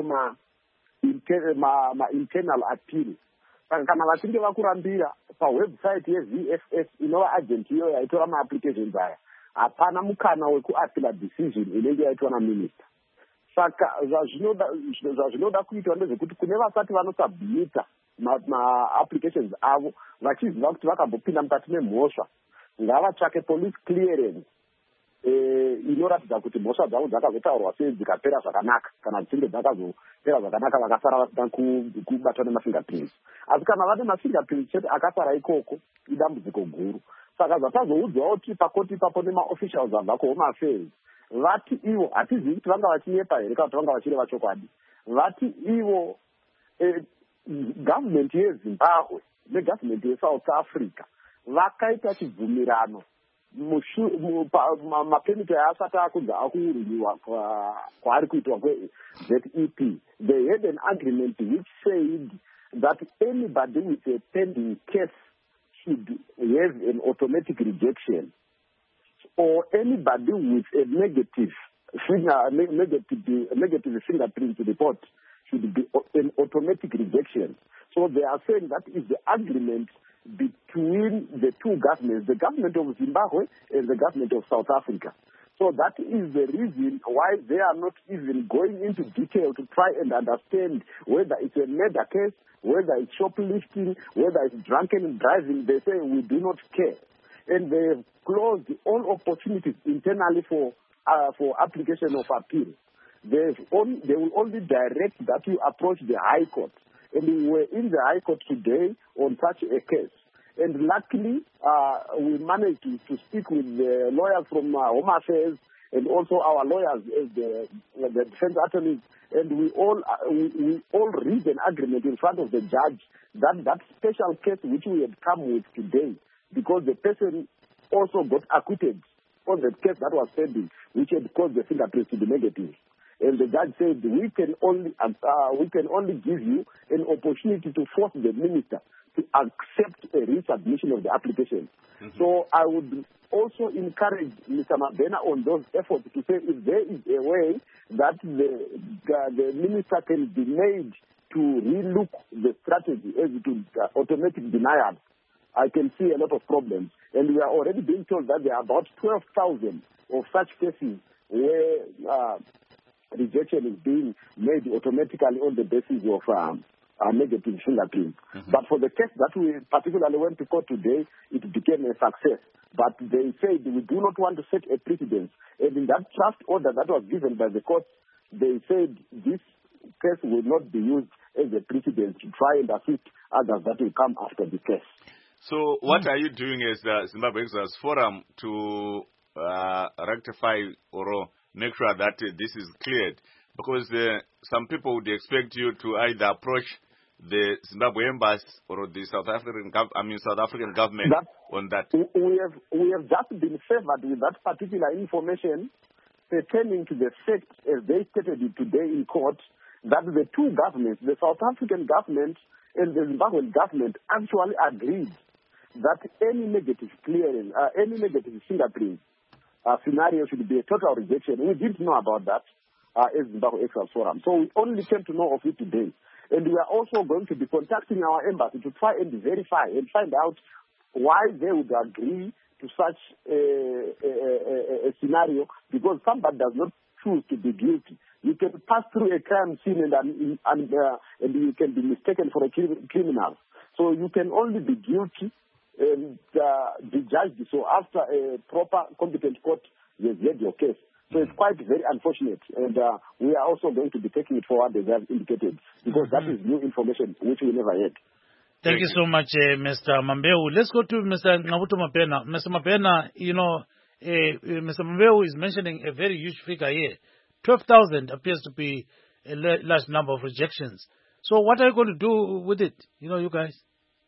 internal appeal. Saka kana vachinge vakurambira pawebsite yeVFS inova agent iyo yaitora maapplications aya, hapana mukana wekuappeala decision inenge yaitwa naminister. Saka zvazvinoda kuitwa ndezvekuti kune vasati vanosubmita maapplications avo vachiziva kuti vakambopinda mukati memhosva, ngavatsvake police clearance inoratidza kuti mhosva dzavo dzakazotaurwa sei dzikapera zvakanaka, kana dzichinge dzakazopera zvakanaka vakasara vasina kubatwa nemafingerprints. Asi kana vane mafingerprints chete akasara ikoko idambudziko guru. Saka zvatazoudzwawo kuti pakoti ipapo nemaofficials abva kuHome Affairs vati ivo, hatizivi kuti vanga vachinyepa here kana kuti vanga vachireva chokwadi, vati ivo government yeZimbabwe negovernment yeSouth Africa vakaita chibvumirano mapeniti asati akunzi akurinyiwa kwaari kuitwa kweZEP. They had an agreement which said that anybody with a pending case should have an automatic rejection, or anybody with a negative fingerprint report should be an automatic rejection. So they are saying that is the agreement between the two governments, the government of Zimbabwe and the government of South Africa. So that is the reason why they are not even going into detail to try and understand whether it's a murder case, whether it's shoplifting, whether it's drunken driving. They say we do not care. And they have closed all opportunities internally for application of appeal. They will only direct that you approach the High Court. And we were in the High Court today on such a case. And luckily, we managed to speak with the lawyers from Home Affairs and also our lawyers as the defense attorneys. And we all read an agreement in front of the judge that special case which we had come with today, because the person also got acquitted on the case that was pending, which had caused the fingerprints to be negative. And the judge said we can only give you an opportunity to force the minister to accept a resubmission of the application. Mm-hmm. So I would also encourage Mr. Mabhena on those efforts to say if there is a way that the minister can be made to relook the strategy as to automatic denial, I can see a lot of problems. And we are already being told that there are about 12,000 of such cases where rejection is being made automatically on the basis of negative fingerprint. Mm-hmm. But for the case that we particularly went to court today, it became a success. But they said we do not want to set a precedent. And in that draft order that was given by the court, they said this case will not be used as a precedent to try and assist others that will come after the case. So what are you doing as the Zimbabwe Exodus Forum to rectify or make sure that this is cleared? Because some people would expect you to either approach the Zimbabwe embassy or the South African government on that. We have just been favored with that particular information pertaining to the fact, as they stated it today in court, that the two governments, the South African government and the Zimbabwean government, actually agreed that any negative clearance, any negative fingerprint scenario should be a total rejection. We didn't know about that as Zimbabwe Exiles Forum. So we only came to know of it today. And we are also going to be contacting our embassy to try and verify and find out why they would agree to such a scenario, because somebody does not choose to be guilty. You can pass through a crime scene and you can be mistaken for a criminal. So you can only be guilty and be judged so after a proper competent court has heard your case. So it's quite very unfortunate, and we are also going to be taking it forward as I have indicated, because that is new information which we never had. Thank you so much, Mr. Mambeu. Let's go to Mr. Ngabuto Mapena. Mr. Mapena, you know, Mr. Mambeu is mentioning a very huge figure here. 12,000 appears to be a large number of rejections. So what are you going to do with it, you guys?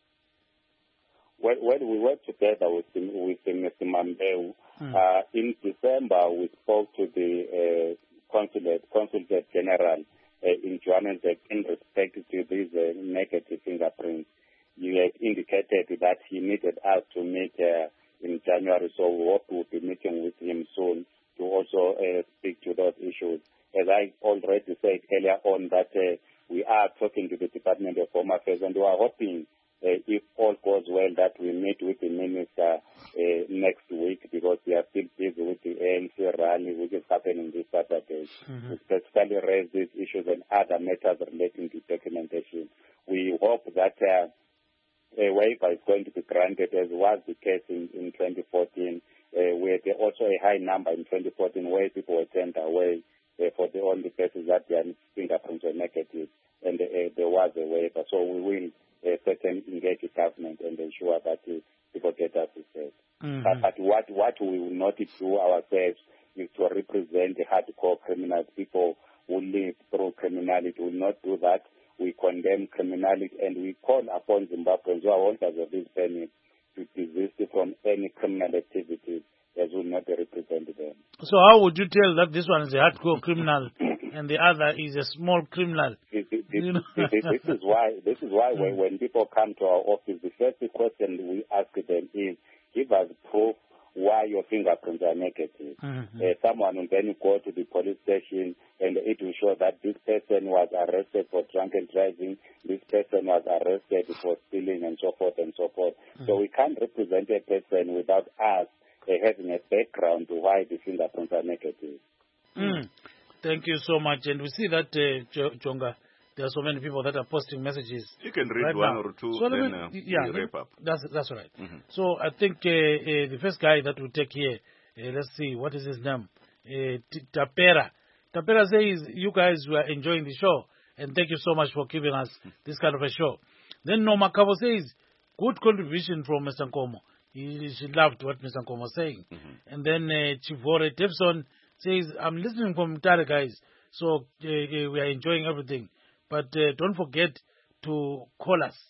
When we worked together with Mr. Mambeu, in December we spoke to the Consulate General in Johannesburg in respect to these negative fingerprints. He had indicated that he needed us to meet in January, so we hope we'll be meeting with him soon to also speak to those issues. As I already said earlier on, that we are talking to the Department of Home Affairs, and we are hoping, if all goes well, that we meet with the Minister next week, because we are still busy with the ANC rally, which is happening this Saturday. We specifically raise these issues and other matters relating to documentation. We hope that a waiver is going to be granted, as was the case in 2014. We had also a high number in 2014 where people were turned away for the only cases that their fingerprints were negative, and there was a waiver. So we will certainly engage the government and ensure that people get assistance. But what we will not do ourselves is to represent the hardcore criminals, people who live through criminality. We will not do that. We condemn criminality, and we call upon Zimbabweans who are holders of this permit to desist from any criminal activities, as will not represent them. So how would you tell that this one is a hardcore criminal and the other is a small criminal? This is why when people come to our office, the first question we ask them is, give us proof why your fingerprints are negative. Someone will then go to the police station and it will show that this person was arrested for drunken driving, this person was arrested for stealing, and so forth and so forth. So we can't represent a person without us having a background to why the fingerprints are negative. Thank you so much. And we see that, Jonga, there are so many people that are posting messages. You can read one or two, so then wrap up. That's right. So I think the first guy that we take here, let's see, what is his name? Tapera. Tapera says, you guys were enjoying the show, and thank you so much for giving us this kind of a show. Then Noma Kabo says, good contribution from Mr. Nkomo. She loved what Mr. Nkomo was saying. And then Chivore Tepson says, I'm listening from Tara, guys, so we are enjoying everything. But don't forget to call us.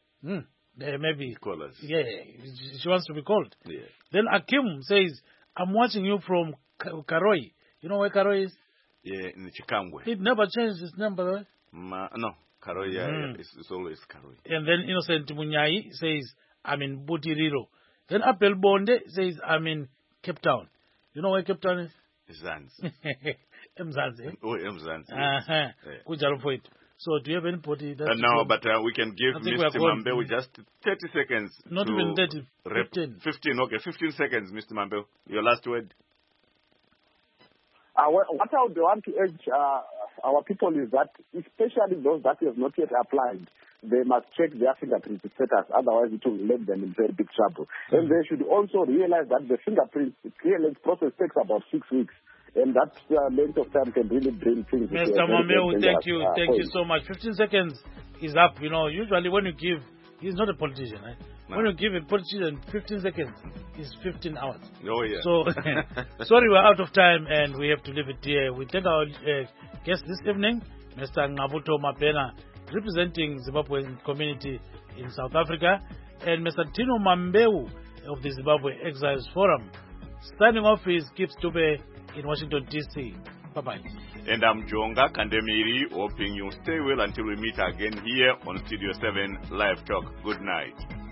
Maybe. Call us. Yeah, she wants to be called. Yeah. Then Akim says, I'm watching you from Karoi. You know where Karoi is? Yeah, in Chikangwe. It never changed its number, right? No, Karoi, it's always Karoi. And then Innocent Munyai says, I'm in Butiriro. Then Abel Bonde says, I'm in Cape Town. You know where Cape Town is? Mzansi. Mzansi. Oh, Mzansi. Good job for it. So do you have anybody that... no, but we can give Mr. Mambeu just 30 seconds. Not even 30, 15. 15, okay, 15 seconds, Mr. Mambeu. Your last word. What I would want to urge our people is that, especially those that have not yet applied, they must check their fingerprint status, otherwise it will land them in very big trouble. And they should also realize that the fingerprint clearance process takes about 6 weeks. And that length of time can really bring things. Mr. Mambeu, thank you so much. 15 seconds is up. Usually when you give, he's not a politician, right? No. When you give a politician 15 seconds, it's 15 hours. Oh, yeah. So, sorry, we're out of time and we have to leave it here. We thank our guest this evening, Mr. Ngabuto Mapena, representing Zimbabwean community in South Africa, and Mr. Tino Mambeu of the Zimbabwe Exiles Forum. Signing off is Kip Stube in Washington, D.C. Bye-bye. And I'm Jonga Kandemiri, hoping you stay well until we meet again here on Studio 7 Live Talk. Good night.